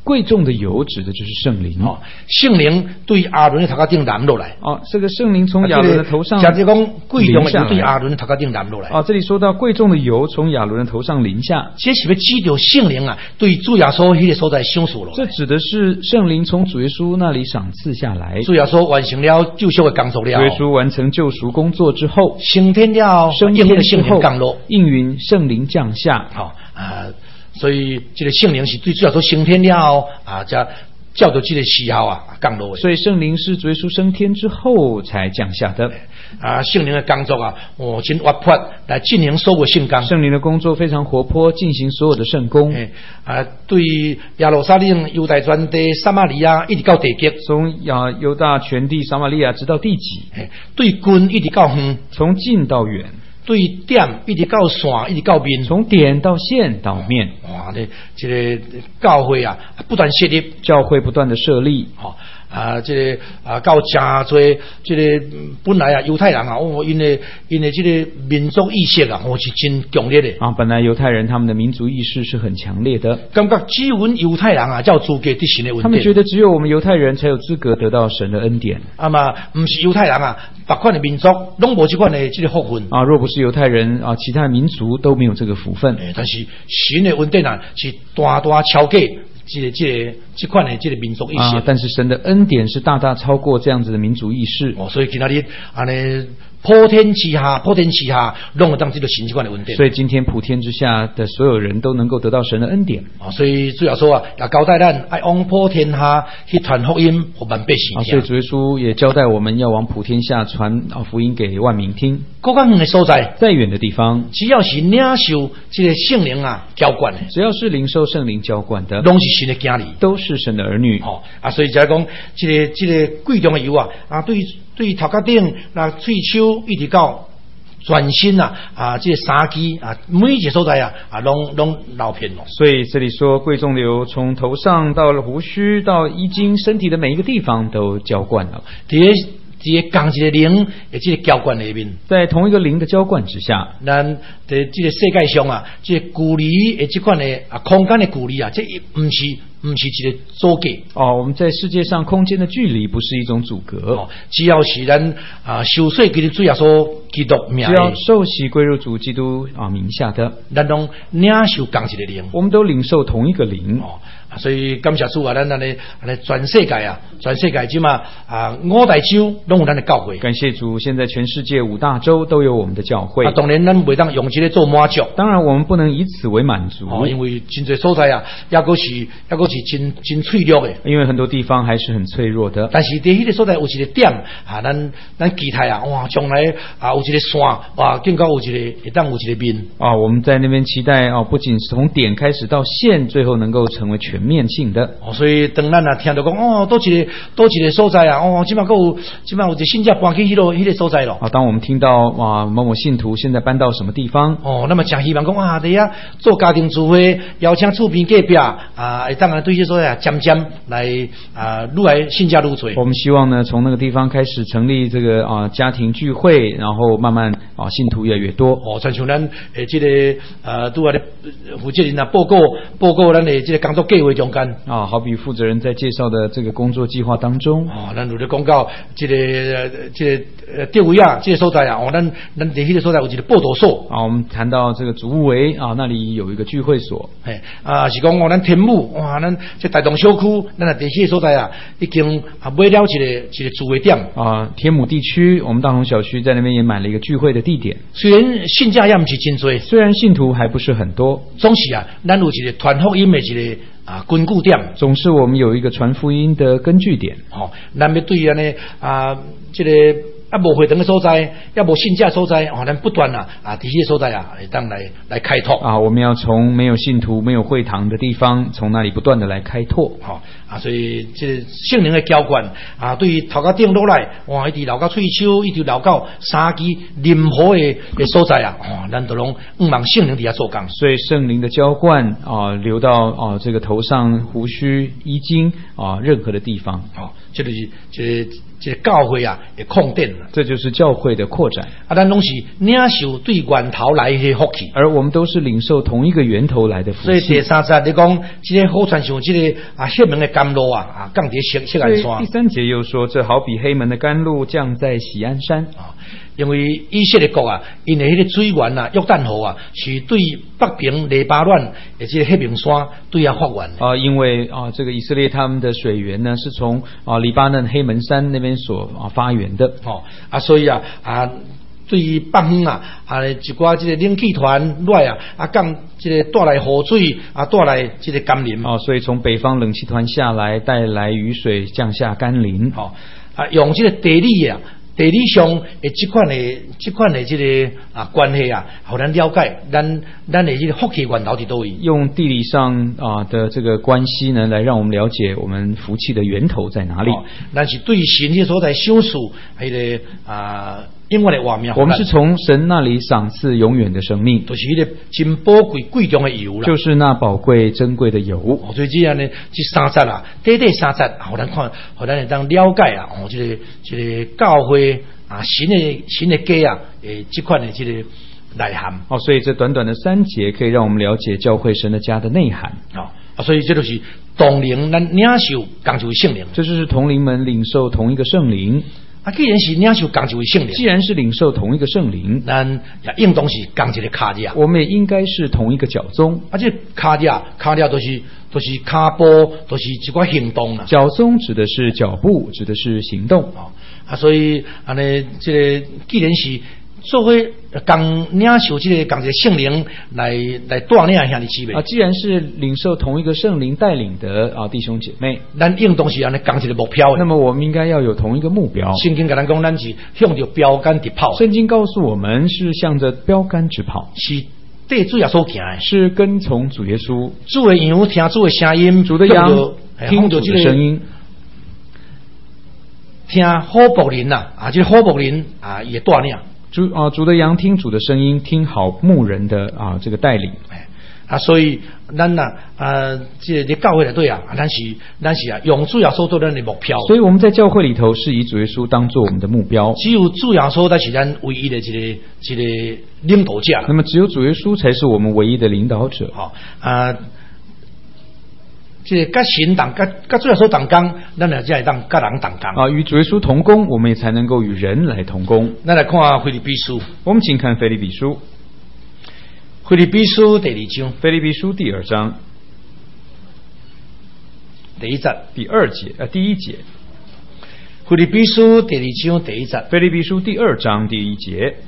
[SPEAKER 2] 贵重的油指的就是圣灵。
[SPEAKER 1] 圣灵对亚伦的头壳顶淋落来。
[SPEAKER 2] 这个圣灵从亚伦的头上，
[SPEAKER 1] 假如讲贵重的油对亚伦的头壳顶淋落来。
[SPEAKER 2] 这里说到贵重的油从亚伦的头上淋下，
[SPEAKER 1] 这是要指着圣灵啊，对主耶稣迄个所在赏赐落来。
[SPEAKER 2] 这指的是圣灵从主耶稣那里赏赐下来。
[SPEAKER 1] 主耶稣完成了救赎的工作了。
[SPEAKER 2] 主耶稣完成救赎工作之后，
[SPEAKER 1] 升天了，
[SPEAKER 2] 升天
[SPEAKER 1] 圣灵降落，
[SPEAKER 2] 应允圣灵降下。
[SPEAKER 1] 所以这个圣灵是对主耶稣升天了才照着这个时候降落的。
[SPEAKER 2] 所以圣灵是主耶稣升天之后才降下的。
[SPEAKER 1] 圣灵的工作真活泼，来进行所有圣工。
[SPEAKER 2] 圣灵的工作非常活泼，进行所有的圣工。
[SPEAKER 1] 对耶路撒冷、犹太全地、撒玛利亚一直到地极，
[SPEAKER 2] 从犹大全地、撒玛利亚直到地极。
[SPEAKER 1] 对近一直到远，
[SPEAKER 2] 从近到远。
[SPEAKER 1] 对点一直到线，一直到面，
[SPEAKER 2] 从点到线到面。
[SPEAKER 1] 这个教会不断设立，
[SPEAKER 2] 教会不断的设立。
[SPEAKER 1] 这个到真多这个本来犹太人因为这个民族意识是真强烈的
[SPEAKER 2] 本来犹太人他们的民族意识是很强烈的，
[SPEAKER 1] 感觉只有犹太人才有资格得神的恩典。
[SPEAKER 2] 他们觉得只有我们犹太人才有资格得到神的恩典。
[SPEAKER 1] 不是犹太人别款的民族拢无这款的这个福分
[SPEAKER 2] 若不是犹太人其他民族都没有这个福分。
[SPEAKER 1] 但是神的恩典是大大超过这款的这个民族意识。
[SPEAKER 2] 但是神的恩典是大大超过这样子的民族意识。
[SPEAKER 1] 所以今天普天之下拢有当这个神这款的恩典。
[SPEAKER 2] 所以今天普天之下的所有人都能够得到神的恩典。
[SPEAKER 1] 所以主要说也交代咱要往普天下去传福音给万百姓。
[SPEAKER 2] 所以主耶稣也交代我们要往普天下传福音给万民听。
[SPEAKER 1] 各个远的所在，
[SPEAKER 2] 再远的地方，
[SPEAKER 1] 只要是领受这个圣灵浇灌的，
[SPEAKER 2] 只要是领受圣灵浇灌的，
[SPEAKER 1] 都是神的儿女，
[SPEAKER 2] 都是神的儿女。
[SPEAKER 1] 所以就讲这个贵重的油对头壳顶喙手一直到全身这个三肌每一个所在拢流遍了。
[SPEAKER 2] 所以这里说贵重的油从头上到了胡须到衣襟，身体的每一个地方都浇灌了。
[SPEAKER 1] 这个同一个灵的这个浇灌里面，
[SPEAKER 2] 在同一个灵的浇灌之下，
[SPEAKER 1] 咱在这个世界上这个距离的这款的空间的距离这不是一个阻隔。
[SPEAKER 2] 我们在世界上空间的距离不是一种阻隔。
[SPEAKER 1] 只要是咱受洗归入主耶稣基督名，
[SPEAKER 2] 只要受洗归入主基督名下的，
[SPEAKER 1] 咱拢领受同一个灵，
[SPEAKER 2] 我们都领受同一个灵。
[SPEAKER 1] 所以感谢主咱全世界即嘛五大洲拢有咱的教会。
[SPEAKER 2] 感谢主，现在全世界5大洲都有我们的教会。
[SPEAKER 1] 当然咱袂当用这个做满足，
[SPEAKER 2] 当然我们不能以此为满足，
[SPEAKER 1] 因为真侪所在也阁是真脆弱的，
[SPEAKER 2] 因为很多地方还是很脆弱的。
[SPEAKER 1] 但是在迄个所在有一个点咱期待将来有一个线更高有一个会当有一个面
[SPEAKER 2] 我们在那边期待不仅是从点开始到线，最后能够成为全面性的。
[SPEAKER 1] 所以当咱听到讲多一个所在即码有一个新家搬去迄个所在咯。
[SPEAKER 2] 当我们听到某某信徒现在搬到什么地方
[SPEAKER 1] 那么真希望讲在遐做家庭聚会，邀请厝边隔壁会当对这所在渐渐来愈来信家愈多。
[SPEAKER 2] 我们希望呢从那个地方开始成立这个家庭聚会，然后慢慢信徒越来越多。
[SPEAKER 1] 像咱这个负责人报告咱的这个工作计划中间
[SPEAKER 2] 好比负责人在介绍的这个工作计划当中
[SPEAKER 1] 咱有咧讲到这个地位这个所在咱在迄个所在有一个报道所
[SPEAKER 2] 我们谈到这个主务围那里有一个聚会所
[SPEAKER 1] 是讲咱天母咱这大同小区咱在迄个所在已经买了一个聚会点
[SPEAKER 2] 天母地区我们大同小区在那边也买了一个聚会的地点。
[SPEAKER 1] 虽然信者也不是真多，
[SPEAKER 2] 虽然信徒还不是很多，
[SPEAKER 1] 总是咱有一个传福音的一个根据点，
[SPEAKER 2] 总是我们有一个传福音的根据点。
[SPEAKER 1] 咱要对这个无会堂的所在，也无信者所在咱不断在这些所在会当来开拓
[SPEAKER 2] 我们要从没有信徒没有会堂的地方，从那里不断的来开拓
[SPEAKER 1] 所以这圣灵的浇灌对于头壳顶落来一直流到喙手，一直流到三肌任何的所在咱都拢望圣灵伫遐做工。
[SPEAKER 2] 所以圣灵的浇灌流到这个头上胡须衣襟任何的地方
[SPEAKER 1] 这就是这个教会啊的扩展了。
[SPEAKER 2] 这就是教会的扩展。
[SPEAKER 1] 咱拢是领受对源头来的福气，
[SPEAKER 2] 而我们都是领受同一个源头来的福气。
[SPEAKER 1] 所以第三节你讲，这个好像像这个黑门的甘露啊，降在锡安山。
[SPEAKER 2] 第三节又说，这好比黑门的甘露降在锡安山。
[SPEAKER 1] 因为以色列国啊，因为迄个水源啊、约旦河啊，是对北平黎巴嫩的这个黑名山对它发源的。
[SPEAKER 2] 因为这个以色列他们的水源呢，是从黎巴嫩黑门山那边所发源的。
[SPEAKER 1] 所以对于北方一寡这个冷气团来降这个带来雨水带来这个甘霖。
[SPEAKER 2] 所以从北方冷气团下来，带来雨水降下甘霖。
[SPEAKER 1] 用这个地理上的这款的这个关系让咱了解咱的这个福气源头伫倒位。
[SPEAKER 2] 用地理上的这个关系呢，来让我们了解我们福气的源头在哪里。
[SPEAKER 1] 咱是对神的所在享受迄个永远的画面。
[SPEAKER 2] 我们是从神那里赏赐永远的生命，
[SPEAKER 1] 就是迄个真宝贵贵重的油啦，
[SPEAKER 2] 就是那宝贵珍贵的油。
[SPEAKER 1] 所以这样呢，这三节短三节，让咱看，让咱会当了解这个教会神的家这款的这个内涵。
[SPEAKER 2] 所以这短短的3节可以让我们了解教会神的家的内涵。
[SPEAKER 1] 所以这就是同灵咱领受同一位圣灵，
[SPEAKER 2] 这就是同灵们领受同一个圣灵。
[SPEAKER 1] 既然是领受同一位圣灵，
[SPEAKER 2] 既然是领受同一个圣灵，
[SPEAKER 1] 咱也应当是同一个脚架，
[SPEAKER 2] 我们也应该是同一个脚宗。
[SPEAKER 1] 这脚架都是脚步，都是一寡行动啦。
[SPEAKER 2] 脚宗指的是脚步，指的是行动。
[SPEAKER 1] 所以这个既然是做伙共领受这个同一个圣灵来带领兄弟姊妹
[SPEAKER 2] 既然是领受同一个圣灵带领的弟兄姐妹，
[SPEAKER 1] 咱应当是同一个目标的。
[SPEAKER 2] 那么我们应该要有同一个目标。
[SPEAKER 1] 圣经跟咱讲，咱是向着标杆直跑。
[SPEAKER 2] 圣经告诉我们是向着标杆直跑，
[SPEAKER 1] 是对主耶稣行的，
[SPEAKER 2] 是跟从主耶稣。
[SPEAKER 1] 主的羊听主的声音，
[SPEAKER 2] 主的羊听主的声音。
[SPEAKER 1] 听好牧人这个好牧人也带领。
[SPEAKER 2] 主的羊听主的声音，听好牧人的这个带领。
[SPEAKER 1] 所以咱这个教会里对咱是用主耶稣做咱的目标。
[SPEAKER 2] 所以我们在教会里头是以主耶稣当做我们的目标。
[SPEAKER 1] 只有主耶稣才是咱唯一的这个领导者。
[SPEAKER 2] 那么只有主耶稣才是我们唯一的领导者。
[SPEAKER 1] 这个跟神跟主耶稣同工，咱才会当跟人同工。
[SPEAKER 2] 与主耶稣同工，我们也才能够与人来同工。
[SPEAKER 1] 咱来看腓立比书，
[SPEAKER 2] 我们请看腓立比书。
[SPEAKER 1] 腓立比书第2章，
[SPEAKER 2] 腓立比书第2章
[SPEAKER 1] 第1节，
[SPEAKER 2] 第1节。
[SPEAKER 1] 腓立比书第2章第1节，
[SPEAKER 2] 腓立比书第2章第1节。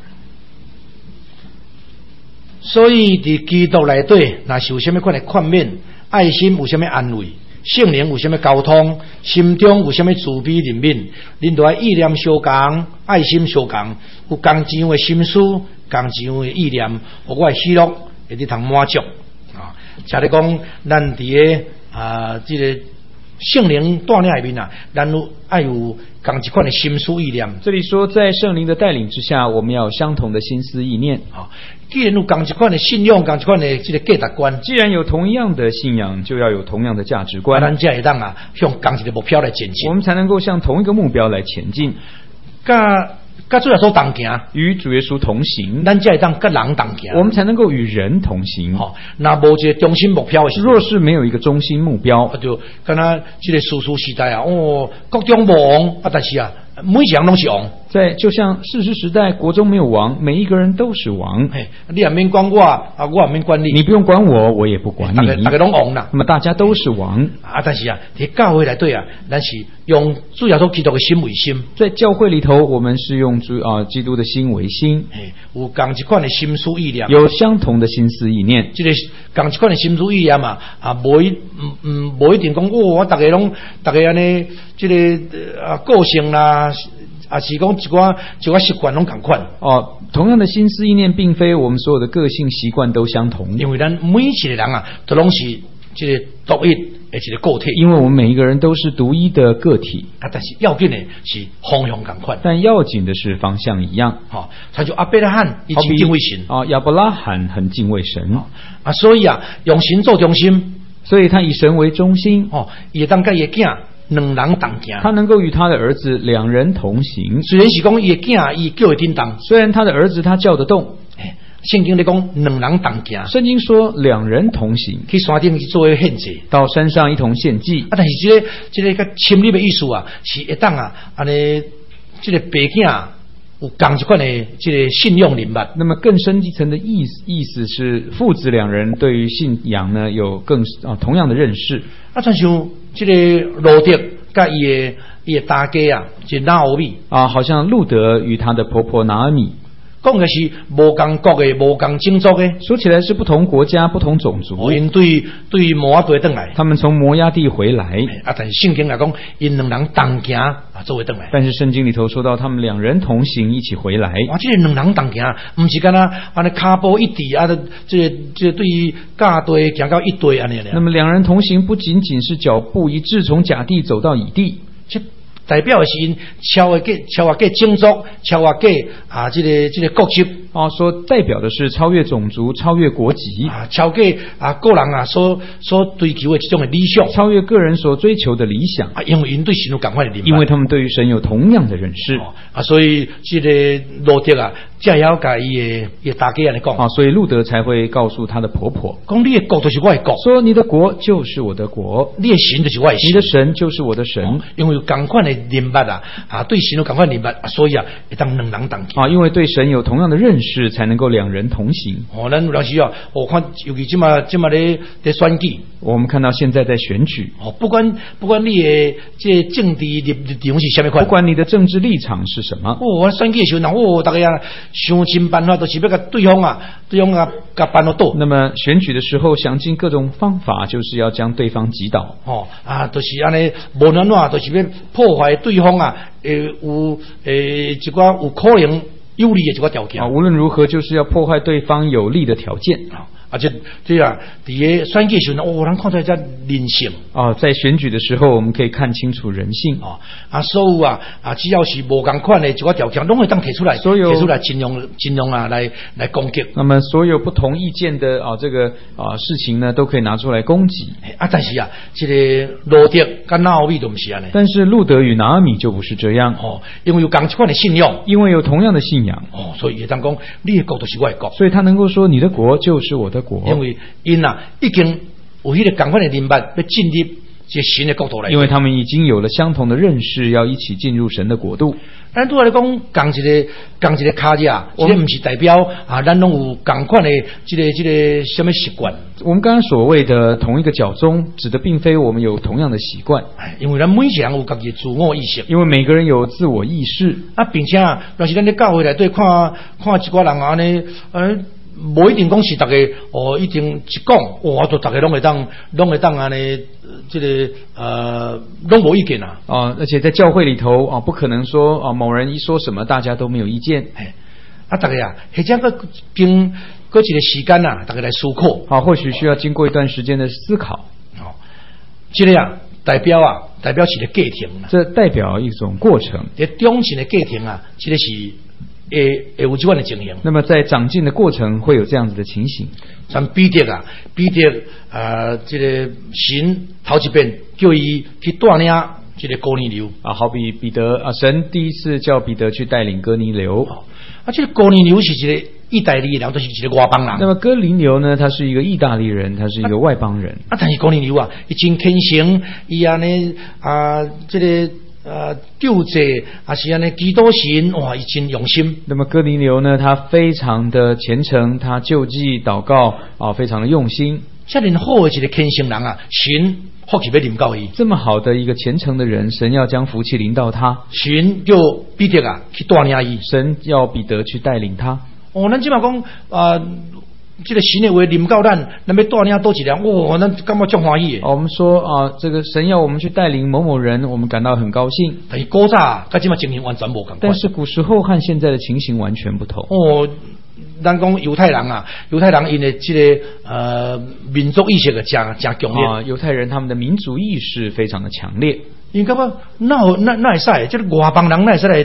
[SPEAKER 1] 所以伫基督内底，若是有什么款的宽勉，爱心有什么安慰，圣灵有什么交通，心中有什么慈悲怜悯，恁都要意念相同，爱心相同，有同一样的心思，同一样的意念，互我的喜乐会得通满足。就是讲，咱伫个这个圣灵带领里面咱爱有同一款的心思意念。
[SPEAKER 2] 这里说，在圣灵的带领之下，我们要有相同的心思意念。
[SPEAKER 1] 既然有同一款的信仰，同一款的这个价值观，
[SPEAKER 2] 既然有同样的信仰，就要有同样的价值观，
[SPEAKER 1] 咱才会当向同一个目标来前进。
[SPEAKER 2] 我们才能够向同一个目标来前进。
[SPEAKER 1] 跟主耶稣同行，
[SPEAKER 2] 与主耶稣同行，
[SPEAKER 1] 咱才会当跟人同行，
[SPEAKER 2] 我们才能够与人同行。
[SPEAKER 1] 那无一个中心目标的时候，
[SPEAKER 2] 若是没有一个中心目标，
[SPEAKER 1] 就跟他这个世时代各种无王但是每一样都是王。
[SPEAKER 2] 就像世事时代，国中没有王，每一个人都是王。
[SPEAKER 1] 你也免管我我也免管你，
[SPEAKER 2] 你不用管我，我也不管你，
[SPEAKER 1] 大家都王啦。
[SPEAKER 2] 那么大家都是王
[SPEAKER 1] 但是在教会内底咱是用主耶稣基督的心为心。在
[SPEAKER 2] 教会里头，我们是用基督的心为心，
[SPEAKER 1] 有同一款的心思意念，
[SPEAKER 2] 有相同的心思意念。
[SPEAKER 1] 这个同一款的心思意念无一定讲我大家安尼这个个性啦。是讲一寡习惯拢同款。
[SPEAKER 2] 同样的心思意念，并非我们所有的个性习惯都相同。
[SPEAKER 1] 因为咱每一个人都拢是这个独一的一个个体。
[SPEAKER 2] 因为我们每一个人都是独一的个体。
[SPEAKER 1] 但是要紧的是方向同款。
[SPEAKER 2] 但要紧的是方向一样。
[SPEAKER 1] 他就亚伯拉罕已经敬畏神。
[SPEAKER 2] 亚伯拉罕很敬畏神。
[SPEAKER 1] 所以用神做中心。
[SPEAKER 2] 所以他以神为中心。
[SPEAKER 1] 也当甲伊的囝两人同行。
[SPEAKER 2] 他能够与他的儿子两人同行。
[SPEAKER 1] 虽然是讲伊的囝伊叫会叮当，
[SPEAKER 2] 虽然他的儿子他叫得动，
[SPEAKER 1] 圣经咧讲两人同行，
[SPEAKER 2] 圣经说两人同行，
[SPEAKER 1] 去山顶去做为献祭，
[SPEAKER 2] 到山上一同献祭。
[SPEAKER 1] 但是这个较深入的意思啊，是会当啊，安尼这个爸囝有同一款的这个信仰灵捌。
[SPEAKER 2] 那么更深一层的意思是，父子两人对于信仰呢有同样的认识。
[SPEAKER 1] 像这个罗德甲伊的大家啊，就拿俄米
[SPEAKER 2] 好像路德与他的婆婆拿俄米。
[SPEAKER 1] 讲的是无同国的、无同种族的，
[SPEAKER 2] 说起来是不同国家、不同种族。
[SPEAKER 1] 因对摩押回转来，
[SPEAKER 2] 他们从摩押地回来。
[SPEAKER 1] 但是圣经来讲，因两人同行做回转来。
[SPEAKER 2] 但是圣经里头说到，他们两人同行一起回来。
[SPEAKER 1] 这个两人同行，不是干那安尼脚步一致啊，这对于甲地行到一地安尼。
[SPEAKER 2] 那么两人同行不仅仅是脚步一致从甲地走到乙地，
[SPEAKER 1] 这代表的是因超越种族，超越这个国籍
[SPEAKER 2] 说代表的是超越种族、超越国籍
[SPEAKER 1] 超越个人所追求的这种的理想，
[SPEAKER 2] 超越个人所追求的理想
[SPEAKER 1] 因为因对神有同样的认识，
[SPEAKER 2] 因为他们对于神有同样的认识
[SPEAKER 1] 所以这个路德才要甲伊的大家来讲
[SPEAKER 2] 所以路德才会告诉他的婆婆，
[SPEAKER 1] 讲你的国就是我的国，
[SPEAKER 2] 说你的国就是我的国，
[SPEAKER 1] 你的神就是我的神，
[SPEAKER 2] 你的神就是我的神，
[SPEAKER 1] 因为有同款的认识对神有同款认识，所以会当两人同行
[SPEAKER 2] 因为对神有同样的认识，才能够两人同行
[SPEAKER 1] 咱有当时我看尤其这么在选举，
[SPEAKER 2] 我们看到现在在选举
[SPEAKER 1] 不管你的这政治立场是什么款，
[SPEAKER 2] 不管你的政治立场是什么
[SPEAKER 1] 我选举的时候大家想尽办法都是要甲对方甲办到倒。
[SPEAKER 2] 那么选举的时候想尽各种方法，就是要将对方击倒
[SPEAKER 1] 就是安尼无论哪都是要破坏对方有一寡有可能有利的一个条件
[SPEAKER 2] 无论如何就是要破坏对方有利的条件
[SPEAKER 1] 这在选举时候咱看出来这人性
[SPEAKER 2] 在选举的时候我们可以看清楚人性
[SPEAKER 1] 所有只要是无同款的一个条件，拢会当提出来尽量来攻击。
[SPEAKER 2] 那么所有不同意见的这个事情呢，都可以拿出来攻击
[SPEAKER 1] 但是这个路德跟拿俄米都不是安尼。
[SPEAKER 2] 但是路德与拿俄米就不是这样
[SPEAKER 1] 因为有同一款的信仰，
[SPEAKER 2] 因为有同样的信仰
[SPEAKER 1] 所以会当讲你的国就是我的国，
[SPEAKER 2] 所以他能够说你的国就是我的国，
[SPEAKER 1] 因为因已经有迄个同款的认识要进入这神的国度来，
[SPEAKER 2] 因为他们已经有了相同的认识，要一起进入神的国度。
[SPEAKER 1] 咱对我来讲，共一个卡架，这不是代表咱拢有同款的这个什么习惯。
[SPEAKER 2] 我们刚刚所谓的同一个教宗，指的并非我们有同样的习惯，
[SPEAKER 1] 因为咱每一个人有自己自我意识，
[SPEAKER 2] 因为每个人有自我意识
[SPEAKER 1] 并且若是咱在教会内底看一寡人安尼无一定讲是大家一定一讲就大家拢会当安尼这个拢无意见
[SPEAKER 2] 而且在教会里头不可能说某人一说什么大家都没有意见
[SPEAKER 1] 大家或者经过一个时间大家来思考
[SPEAKER 2] 或许需要经过一段时间的思考
[SPEAKER 1] 这个代表是个过程
[SPEAKER 2] 这代表一种过程
[SPEAKER 1] 在中间的过程这个是会有这样的情形。
[SPEAKER 2] 那么在长进的过程会有这样子的情形。
[SPEAKER 1] 像彼得这个神头一遍叫伊去带领这个哥尼流
[SPEAKER 2] 好比彼得神第一次叫彼得去带领哥尼流
[SPEAKER 1] 这个哥尼流是一个意大利人，都是一个外邦人。
[SPEAKER 2] 那么哥尼流呢，他是一个意大利人，他是一个外邦人
[SPEAKER 1] 但是哥尼流他真虔诚，伊安尼这个救济是安尼基督神伊真用心。
[SPEAKER 2] 那么哥尼流呢，他非常的虔诚，他救济祷告非常的用心。
[SPEAKER 1] 这样好的一个虔诚人神福气要临到伊。
[SPEAKER 2] 这么好的一个虔诚的人，神要将福气临到他。
[SPEAKER 1] 神叫彼得去带领伊，
[SPEAKER 2] 神要彼得去带领他。
[SPEAKER 1] 咱即嘛讲这个神的话临到咱要带领多一人咱感觉足欢喜的。
[SPEAKER 2] 我们说这个神要我们去带领某某人，我们感到很高兴。
[SPEAKER 1] 但是古早跟即嘛情形完全不同。
[SPEAKER 2] 但是古时候和现在的情形完全不同。
[SPEAKER 1] 咱讲犹太人因的这个民族意识的真强烈
[SPEAKER 2] 犹太人他们的民族意识非常的强烈。
[SPEAKER 1] 因感觉那会使这个外邦人那会使来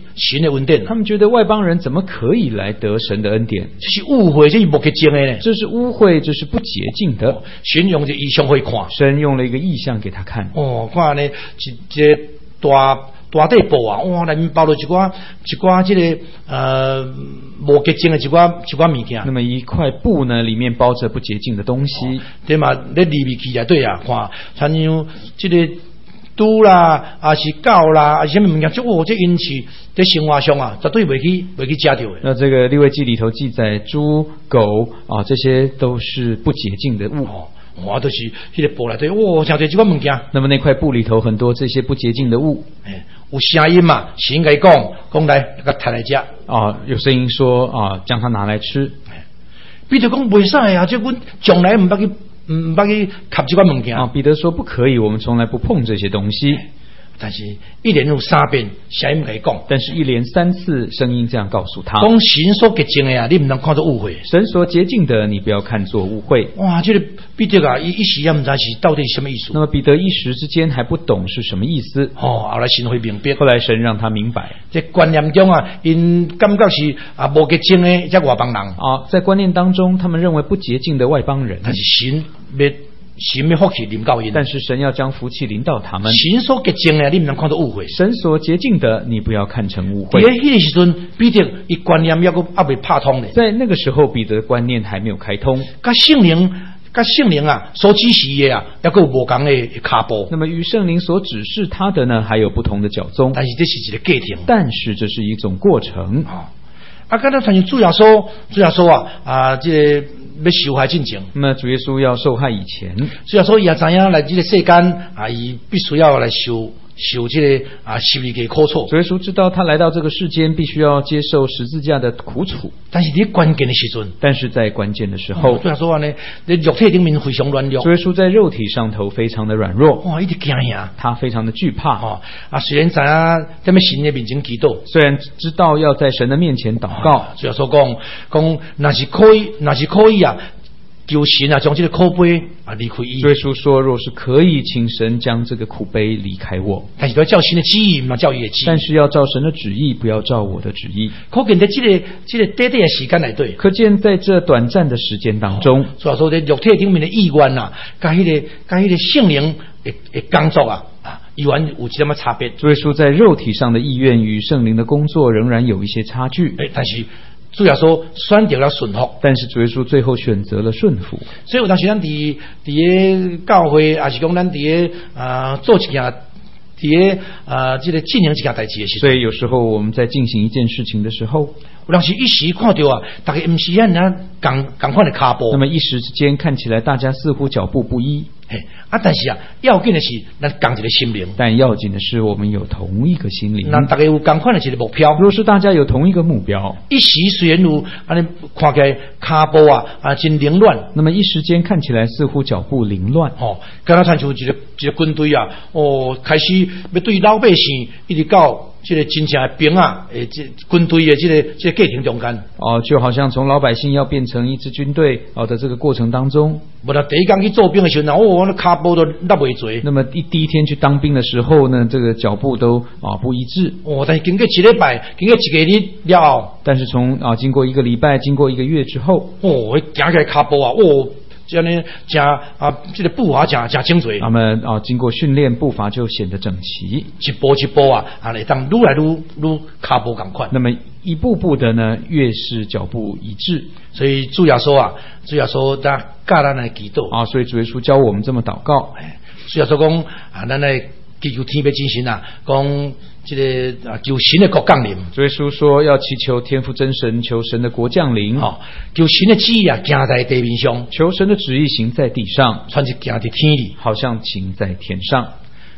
[SPEAKER 1] 神的恩典。
[SPEAKER 2] 他们觉得外邦人怎么可以来得神的恩典？
[SPEAKER 1] 这是误会，这是不洁净的呢。
[SPEAKER 2] 这是污秽，这是不洁净的。
[SPEAKER 1] 神用这意象会看，
[SPEAKER 2] 神用了一个意象给他看。
[SPEAKER 1] 看呢，这大地布啊，哇，里面包了一寡这个无洁净的一寡物件。
[SPEAKER 2] 那么一块布呢，里面包着不洁净的东西。
[SPEAKER 1] 对嘛？你利未记啊，对啊，看，像像这个猪啦，啊是狗啦，啊是什么物件？这因此在生活上啊，绝对袂去食到的。
[SPEAKER 2] 那这个利未记里头记载，猪、狗啊，这些都是不洁净的物。
[SPEAKER 1] 哇，都是迄个布来对，哇，像这几款物件。
[SPEAKER 2] 那么那块布里头很多这些不洁净的物。
[SPEAKER 1] 有声音嘛？神应该讲来，个摕来食。
[SPEAKER 2] 有声音说将它拿来吃。
[SPEAKER 1] 彼得讲袂使啊，这阮从来唔捌去吸这款物件。
[SPEAKER 2] 彼得说不可以，我们从来不碰这些东西。
[SPEAKER 1] 但是一连有3遍，声音来讲。
[SPEAKER 2] 但是一连3次，声音这样告诉他：讲
[SPEAKER 1] 神所洁净的啊，你唔能看作误会。
[SPEAKER 2] 神所洁净的，你不要看作误会。
[SPEAKER 1] 哇，这个彼得啊，一时也唔知是到底什么意思。
[SPEAKER 2] 那么彼得一时之间还不懂是什么意思。
[SPEAKER 1] 后来神会明白。
[SPEAKER 2] 后来神让他明白。
[SPEAKER 1] 在观念中啊，因感觉是无洁净的这外邦人。
[SPEAKER 2] 在观念当中，他们认为不洁净的外邦人。
[SPEAKER 1] 但是神要福气临到因，
[SPEAKER 2] 但是神要将福气临到他们。
[SPEAKER 1] 神所洁净的，你唔能看作误会。神
[SPEAKER 2] 所洁净的，你不要看成误会。
[SPEAKER 1] 在迄个时阵，彼得伊观念还未拍通呢。
[SPEAKER 2] 在那个时候，彼得的观念还没有开通。
[SPEAKER 1] 甲圣灵啊，所指示的啊，还有无同的骹步。
[SPEAKER 2] 那么与圣灵所指示他的呢，还有不同的脚踪。
[SPEAKER 1] 但是这是一个过程。
[SPEAKER 2] 但是这是一种过程。
[SPEAKER 1] 刚才像主耶稣这个要受害进前。
[SPEAKER 2] 那么主耶稣要受害以前，
[SPEAKER 1] 主耶稣也知影来这个世间伊必须要来受这个十字架苦楚。
[SPEAKER 2] 主耶稣知道他来到这个世间必须要接受十字架的苦楚。
[SPEAKER 1] 但是你关键的时阵，
[SPEAKER 2] 但是在关键的时候，
[SPEAKER 1] 主耶稣呢，你肉体顶面非常软弱。
[SPEAKER 2] 主耶稣在肉体上头非常的软弱。
[SPEAKER 1] 哇，一直惊呀，
[SPEAKER 2] 他非常的惧怕。
[SPEAKER 1] 虽然知影在神的面前祈祷，
[SPEAKER 2] 虽然知道要在神的面前祷告。
[SPEAKER 1] 主耶稣讲，若是可以啊。求神啊，将这个苦杯离开伊。
[SPEAKER 2] 主耶稣说，若是可以，请神将这个苦杯离开我。
[SPEAKER 1] 但是要照神的旨意，不照伊的旨意。
[SPEAKER 2] 但是要照神的旨意，不要照我的旨意。
[SPEAKER 1] 可见在这个短短的时间来对。
[SPEAKER 2] 可见在这短暂的时间当中，
[SPEAKER 1] 所以说在肉体顶面的意愿啊，跟迄个圣灵的工作啊，意愿有这么差别。
[SPEAKER 2] 主耶稣在肉体上的意愿与圣灵的工作仍然有一些差距。
[SPEAKER 1] 但是主耶稣选择了顺服，
[SPEAKER 2] 但是主耶稣最后选择了顺服。
[SPEAKER 1] 所以有当时咱伫个教会，还是讲咱伫个做一件，伫个这个进行一件代志的时候，
[SPEAKER 2] 所以有时候我们在进行一件事情的时候，
[SPEAKER 1] 有当时一时看到啊，大家唔是按人同款的脚步，
[SPEAKER 2] 那么一时之间看起来大家似乎脚步不一。
[SPEAKER 1] 但是要紧的是，咱同一个心灵。
[SPEAKER 2] 但要紧的是，我们有同一个心灵。
[SPEAKER 1] 那大家有同款的一个目标。
[SPEAKER 2] 若是大家有同一个目标，
[SPEAKER 1] 一时虽然有安尼看起来脚步真凌乱，
[SPEAKER 2] 那么一时间看起来似乎脚步凌乱。
[SPEAKER 1] 刚才像一个军队啊，开始要对老百姓一直到这个真正的兵啊，这军队的这个过程中间。
[SPEAKER 2] 就好像从老百姓要变成一支军队的这个过程当中。
[SPEAKER 1] 不然第一天去做兵的时候，我那脚步都立不住。
[SPEAKER 2] 那么第一天去当兵的时候呢，这个脚步都不一致。
[SPEAKER 1] 但是经过一礼拜，经过一个月了后，
[SPEAKER 2] 但是从经过1个礼拜，经过1个月之后，
[SPEAKER 1] 行起来脚步啊，这样呢，这个步伐真精准。
[SPEAKER 2] 那么经过训练，步伐就显得整齐，
[SPEAKER 1] 一步一步啊，来当愈来愈脚步同款。
[SPEAKER 2] 那么一步步的呢，越是脚步一致。
[SPEAKER 1] 所以主耶稣他教咱来祈祷
[SPEAKER 2] 所以主耶稣教我们这么祷告。
[SPEAKER 1] 主耶稣讲咱来祈求天父真神啊，讲这个求神的国降临。
[SPEAKER 2] 主耶稣说要祈求天父真神，求神的国降临。
[SPEAKER 1] 求神的旨意行在地面上，
[SPEAKER 2] 求神的旨意行在地上，
[SPEAKER 1] 像是行在天里，
[SPEAKER 2] 好像行在天上。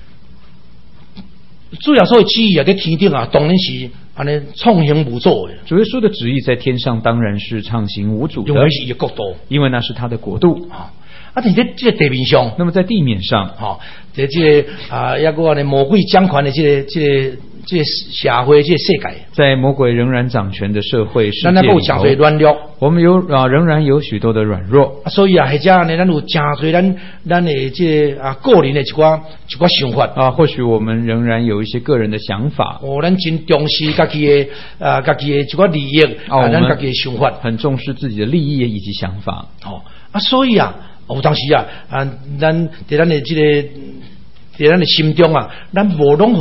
[SPEAKER 1] 主耶稣的旨意在天顶当然是安尼畅行无阻的。
[SPEAKER 2] 主耶稣的旨意在天上当然是畅行无阻的，
[SPEAKER 1] 因为是一个国度，
[SPEAKER 2] 因为那是他的国度。
[SPEAKER 1] 但是这个地面上，
[SPEAKER 2] 那么在地面上，
[SPEAKER 1] 在这个一个呢魔鬼掌权的这个社会这个世界，
[SPEAKER 2] 在魔鬼仍然掌权的社会世界里头，我们仍然有许多的软弱，
[SPEAKER 1] 所以或者呢，咱有真多咱的这个人的一寡想法
[SPEAKER 2] 或许我们仍然有一些个人的想法，
[SPEAKER 1] 咱真重视家己的一寡利益咱家己的想法，
[SPEAKER 2] 很重视自己的利益以及想法，
[SPEAKER 1] 所以有当时咱在咱的这个在咱的心中咱无拢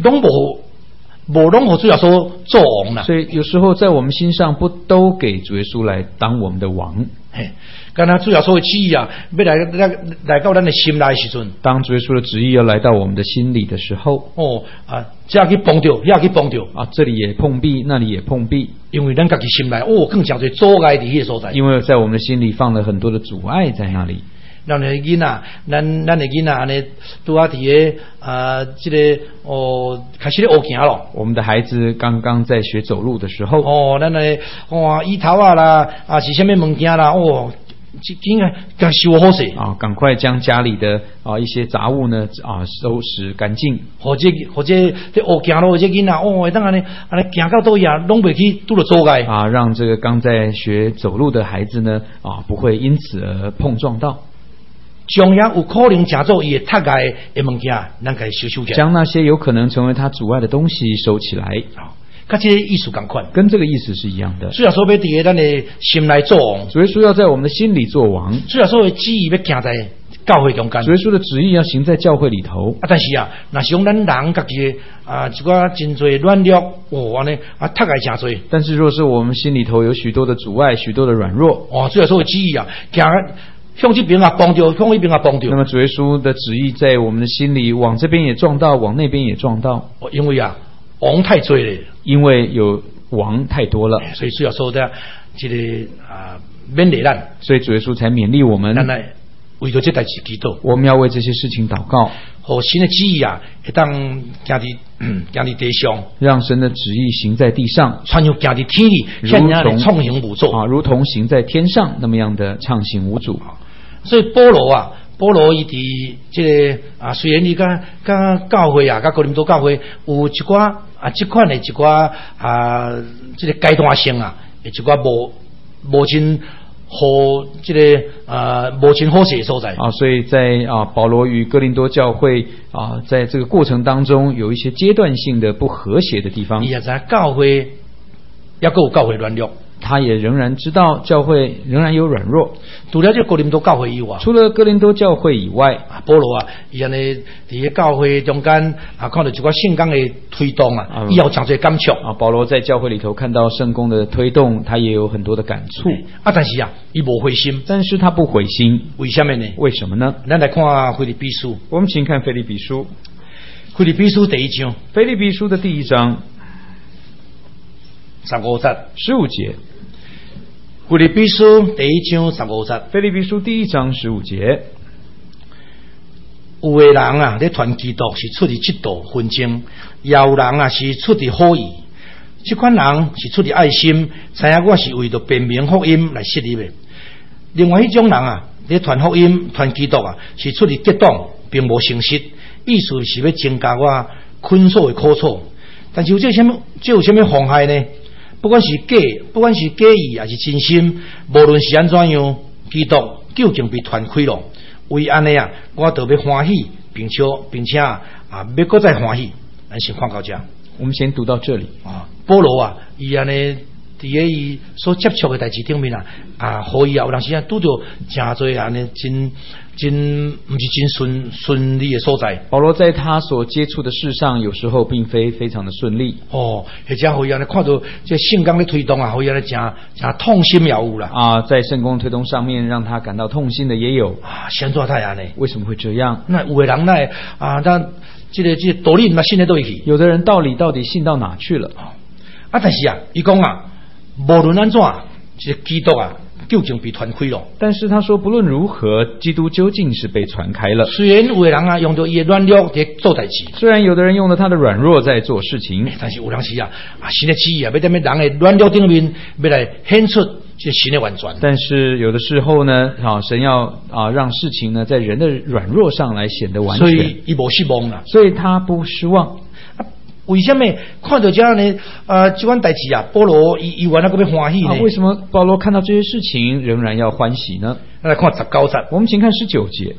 [SPEAKER 1] 互主耶稣做王啦。
[SPEAKER 2] 所以有时候在我们心上不都给主耶稣来当我们的王。
[SPEAKER 1] 刚才主耶稣的旨意要来到咱的心内的时阵，
[SPEAKER 2] 当主耶稣的旨意要来到我们的心里的时候，
[SPEAKER 1] 这去碰到，那去碰到
[SPEAKER 2] 这里也碰壁，那里也碰壁，
[SPEAKER 1] 因为咱家己心内更加多阻碍伫迄个所在，
[SPEAKER 2] 因为在我们的心里放了很多的阻碍在那里。
[SPEAKER 1] 咱的囡仔，咱的囡仔安尼拄伫个这个开始咧学行咯。我们的孩子刚刚在学走路的时候，咱的椅头啦，是什么物件啦，今个刚收好势
[SPEAKER 2] 赶快将家里的一些杂物呢收拾干净，
[SPEAKER 1] 或者在学行路这囡仔会当安尼行到倒呀，拢袂去拄着阻碍
[SPEAKER 2] 让这个刚在学走路的孩子呢不会因此而碰撞到。
[SPEAKER 1] 将遐有可能成做伊的窒碍的物件，咱可以收起来。
[SPEAKER 2] 将那些有可能成为他阻碍的东西收起来，
[SPEAKER 1] 跟这个意思同款，
[SPEAKER 2] 跟这个意思是一样的。
[SPEAKER 1] 主要说要伫咱的心内做王，
[SPEAKER 2] 主耶稣要在我们的心里做王。
[SPEAKER 1] 主要说的旨意要行在教会中间，
[SPEAKER 2] 主耶稣的旨意要行在教会里头。
[SPEAKER 1] 但是若是用咱人家己的一寡真侪软弱，安尼窒碍真侪。
[SPEAKER 2] 但是若是我们心里头有许多的阻碍，许多的软弱，
[SPEAKER 1] 主要说的旨意行向这边碰到，向那边碰到。
[SPEAKER 2] 那么主耶稣的旨意在我们的心里，往这边也撞到，往那边也撞到。
[SPEAKER 1] 因为王太多了，
[SPEAKER 2] 因为有王太多了，
[SPEAKER 1] 所以主要说的这个勉励咱，
[SPEAKER 2] 所以主耶稣才勉励我们，
[SPEAKER 1] 为着这代志祈祷，
[SPEAKER 2] 我们要为这些事情祷告，
[SPEAKER 1] 和神的旨意会当行在地上，
[SPEAKER 2] 让神的旨意行在地上，
[SPEAKER 1] 传入行在天里，像那样畅行无阻
[SPEAKER 2] 如同行在天上那么样的畅行无阻。
[SPEAKER 1] 所以保罗伊伫这个虽然伊甲教会甲哥林多教会有一寡这款的一寡这个阶段性一寡无真好这个无真好势的所在
[SPEAKER 2] 所以在保罗与哥林多教会在这个过程当中有一些阶段性的不和谐的地方。
[SPEAKER 1] 伊也在教会也有教会软弱，
[SPEAKER 2] 他也仍然知道教会仍然有软弱。
[SPEAKER 1] 除了这哥林多教会以外，
[SPEAKER 2] 除了哥林多教会以外，
[SPEAKER 1] 保罗伊安尼伫教会中间看到一寡圣工的推动伊有真侪感触
[SPEAKER 2] 保罗在教会里头看到圣工的推动，他也有很多的感触
[SPEAKER 1] 但是伊无灰心，
[SPEAKER 2] 但是他不灰心。
[SPEAKER 1] 为什么呢？
[SPEAKER 2] 为什么呢？
[SPEAKER 1] 咱来看腓立比书，
[SPEAKER 2] 我们请看腓立比书，
[SPEAKER 1] 腓立比书第一章，
[SPEAKER 2] 腓立比书的第一章
[SPEAKER 1] 15
[SPEAKER 2] 节。
[SPEAKER 1] 腓立比书第一章15节，
[SPEAKER 2] 腓立比书第一章15节。
[SPEAKER 1] 有的人咧传基督是出于嫉妒纷争，也有人是出于好意。这款人是出于爱心，知影我是为着辨明福音来设立的。另外一种人咧传福音传基督是出于激动，并无诚实，意思是要增加我捆锁的苦楚。但是这有什么妨害呢？不管是假意还是真心，无论是安怎样，基督究竟被传开了。为安尼我就要欢喜，并且要搁再欢喜。咱先看到这。
[SPEAKER 2] 我们先读到这里
[SPEAKER 1] 保罗伊安尼伫个伊所接触的代志顶面可以有当时拄着真侪安尼真不是真顺利的所在。
[SPEAKER 2] 保罗在他所接触的事上，有时候并非非常的顺利
[SPEAKER 1] 或者可以看到这圣工的推动可以真痛心也有啦
[SPEAKER 2] 在圣工推动上面让他感到痛心的也有
[SPEAKER 1] 先做太阳呢？
[SPEAKER 2] 为什么会这样？
[SPEAKER 1] 那有的人但这个道理信得到去，
[SPEAKER 2] 有的人道理到底信到哪去了
[SPEAKER 1] 但是伊讲无论安怎，这基督究竟被传开了。但是
[SPEAKER 2] 他说，不论如何，基督究竟是被传开了。
[SPEAKER 1] 虽然有的人用到伊的软弱在做代志，
[SPEAKER 2] 虽然有的人用了他的软弱在做事情，
[SPEAKER 1] 但是有人是神的旨意要在人的软弱顶面，要来显出这神的完全。
[SPEAKER 2] 但是有的时候呢，神要让事情呢在人的软弱上来显得完全，
[SPEAKER 1] 所以伊无失望啦，
[SPEAKER 2] 所以他不失望。
[SPEAKER 1] 为什么看到这样呢？这款代志啊，保罗伊原来个要欢喜呢？
[SPEAKER 2] 为什么保罗看到这些事情仍然要欢喜呢？
[SPEAKER 1] 来看19节，
[SPEAKER 2] 我们请看19节。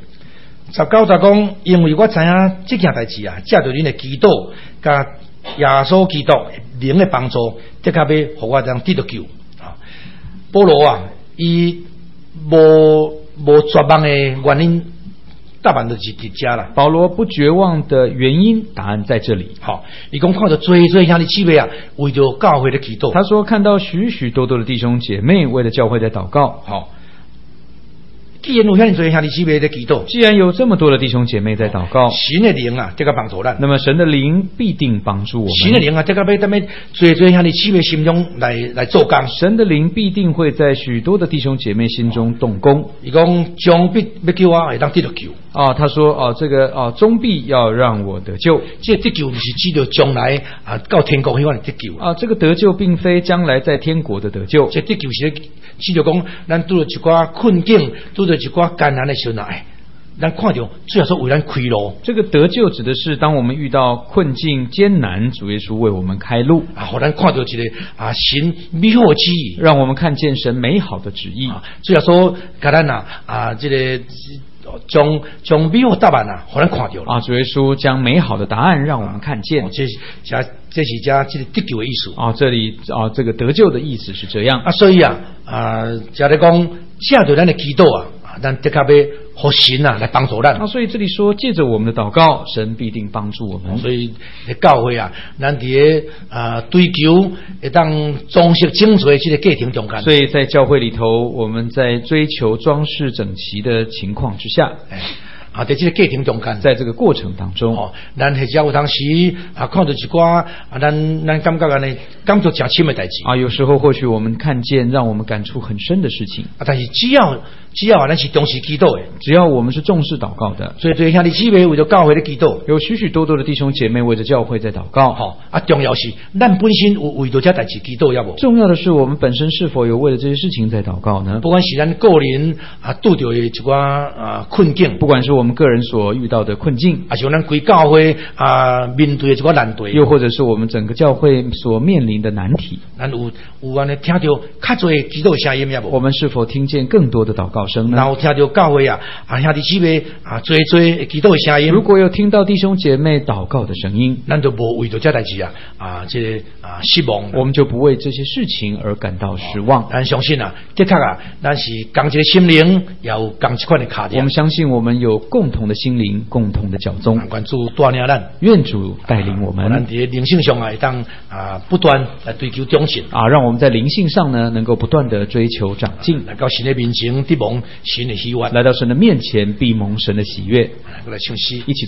[SPEAKER 1] 19节讲，因为我知影这件代志啊，借着恁的祈祷，甲耶稣基督灵的帮助，的确要互我这样得到救啊。保罗啊，伊无绝望的原因。答案就是伫遮啦。
[SPEAKER 2] 保罗不绝望的原因，答案在这里。
[SPEAKER 1] 好，伊讲看到最兄弟姊妹啊，为着教会的祈祷。
[SPEAKER 2] 他说看到许许多多的弟兄姐妹为了教会在祷告。
[SPEAKER 1] 好，既然有遐尼多兄弟姊妹在祈祷，
[SPEAKER 2] 既然有这么多的弟兄姐妹在祷告，
[SPEAKER 1] 神的灵啊，这个帮助咱。
[SPEAKER 2] 那么神的灵必定帮助我们。
[SPEAKER 1] 神的灵啊，这个要踮最兄弟姊妹心中来做工。
[SPEAKER 2] 神的灵必定会在许多的弟兄姐妹心中动工。
[SPEAKER 1] 伊讲将必要叫我会当得到救。
[SPEAKER 2] 他说这个终必要让我得救。
[SPEAKER 1] 这得救不是指着将来到天国迄款得救
[SPEAKER 2] 这个得救并非将来在天国的得救。
[SPEAKER 1] 这得救是指着讲，咱拄着一寡困境，拄着一寡艰难的时候咱看到主要说为咱开路。
[SPEAKER 2] 这个得救指的是当我们遇到困境艰难，主耶稣为我们开路
[SPEAKER 1] 互咱看到一个神美好的旨意，
[SPEAKER 2] 让我们看见神美好的旨意。
[SPEAKER 1] 主要说甲咱这个将美好答案互咱看到了
[SPEAKER 2] 主耶稣将美好的答案让我们看见。
[SPEAKER 1] 这是这个得救的意思
[SPEAKER 2] 这里这个得救的意思是这样
[SPEAKER 1] 所以假如讲借着咱的祈祷咱的确要互神来帮助咱
[SPEAKER 2] 所以这里说借着我们的祷告，神必定帮助我们。
[SPEAKER 1] 所以教会咱伫追求会当装饰整齐这个过程中间，
[SPEAKER 2] 所以在教会里头，我们在追求装饰整齐的情况之下，
[SPEAKER 1] 在这个过程中间，
[SPEAKER 2] 在这个过程当中，
[SPEAKER 1] 咱或者有当时看到一寡咱感觉感触真深的代志
[SPEAKER 2] 有时候或许我们看见让我们感触很深的事情
[SPEAKER 1] 但是只要咱是重视祈祷的，
[SPEAKER 2] 只要我们是重视祷告的，
[SPEAKER 1] 所以对兄弟姊妹为着教会的祈祷，
[SPEAKER 2] 有许许多多的弟兄姐妹为着教会在祷告
[SPEAKER 1] 重要是咱本身有为着这代志祈祷，要无？
[SPEAKER 2] 重要的是我们本身是否有为了这些事情在祷告呢？
[SPEAKER 1] 不管是咱个人拄到的一寡困境，
[SPEAKER 2] 不管是我们个人所遇到的困境，
[SPEAKER 1] 还是咱规教会面对的一寡难题，
[SPEAKER 2] 又或者是我们整个教会所面临的难题，
[SPEAKER 1] 咱有听到较多祈祷声音，要无？
[SPEAKER 2] 我们是否听见更多的祷告声呢？
[SPEAKER 1] 然后听到教会兄弟姊妹做祈祷的声音，
[SPEAKER 2] 如果有听到弟兄姐妹祷告的声音，
[SPEAKER 1] 咱就无为着这代志这个失望，
[SPEAKER 2] 我们就不为这些事情而感到失望。
[SPEAKER 1] 咱相信的确咱是同一个心灵，也有同一款的脚印。
[SPEAKER 2] 我们相信我们有共同的心灵，共同的脚踪。
[SPEAKER 1] 愿主带领咱，
[SPEAKER 2] 愿主带领我们，
[SPEAKER 1] 咱在灵性上当不断来追求长进
[SPEAKER 2] 让我们在灵性上呢能够不断的追求长进，
[SPEAKER 1] 来到神的面前，得蒙神的喜悦，
[SPEAKER 2] 来到神的面前，必蒙神的喜悦。
[SPEAKER 1] 来唱诗，
[SPEAKER 2] 一起。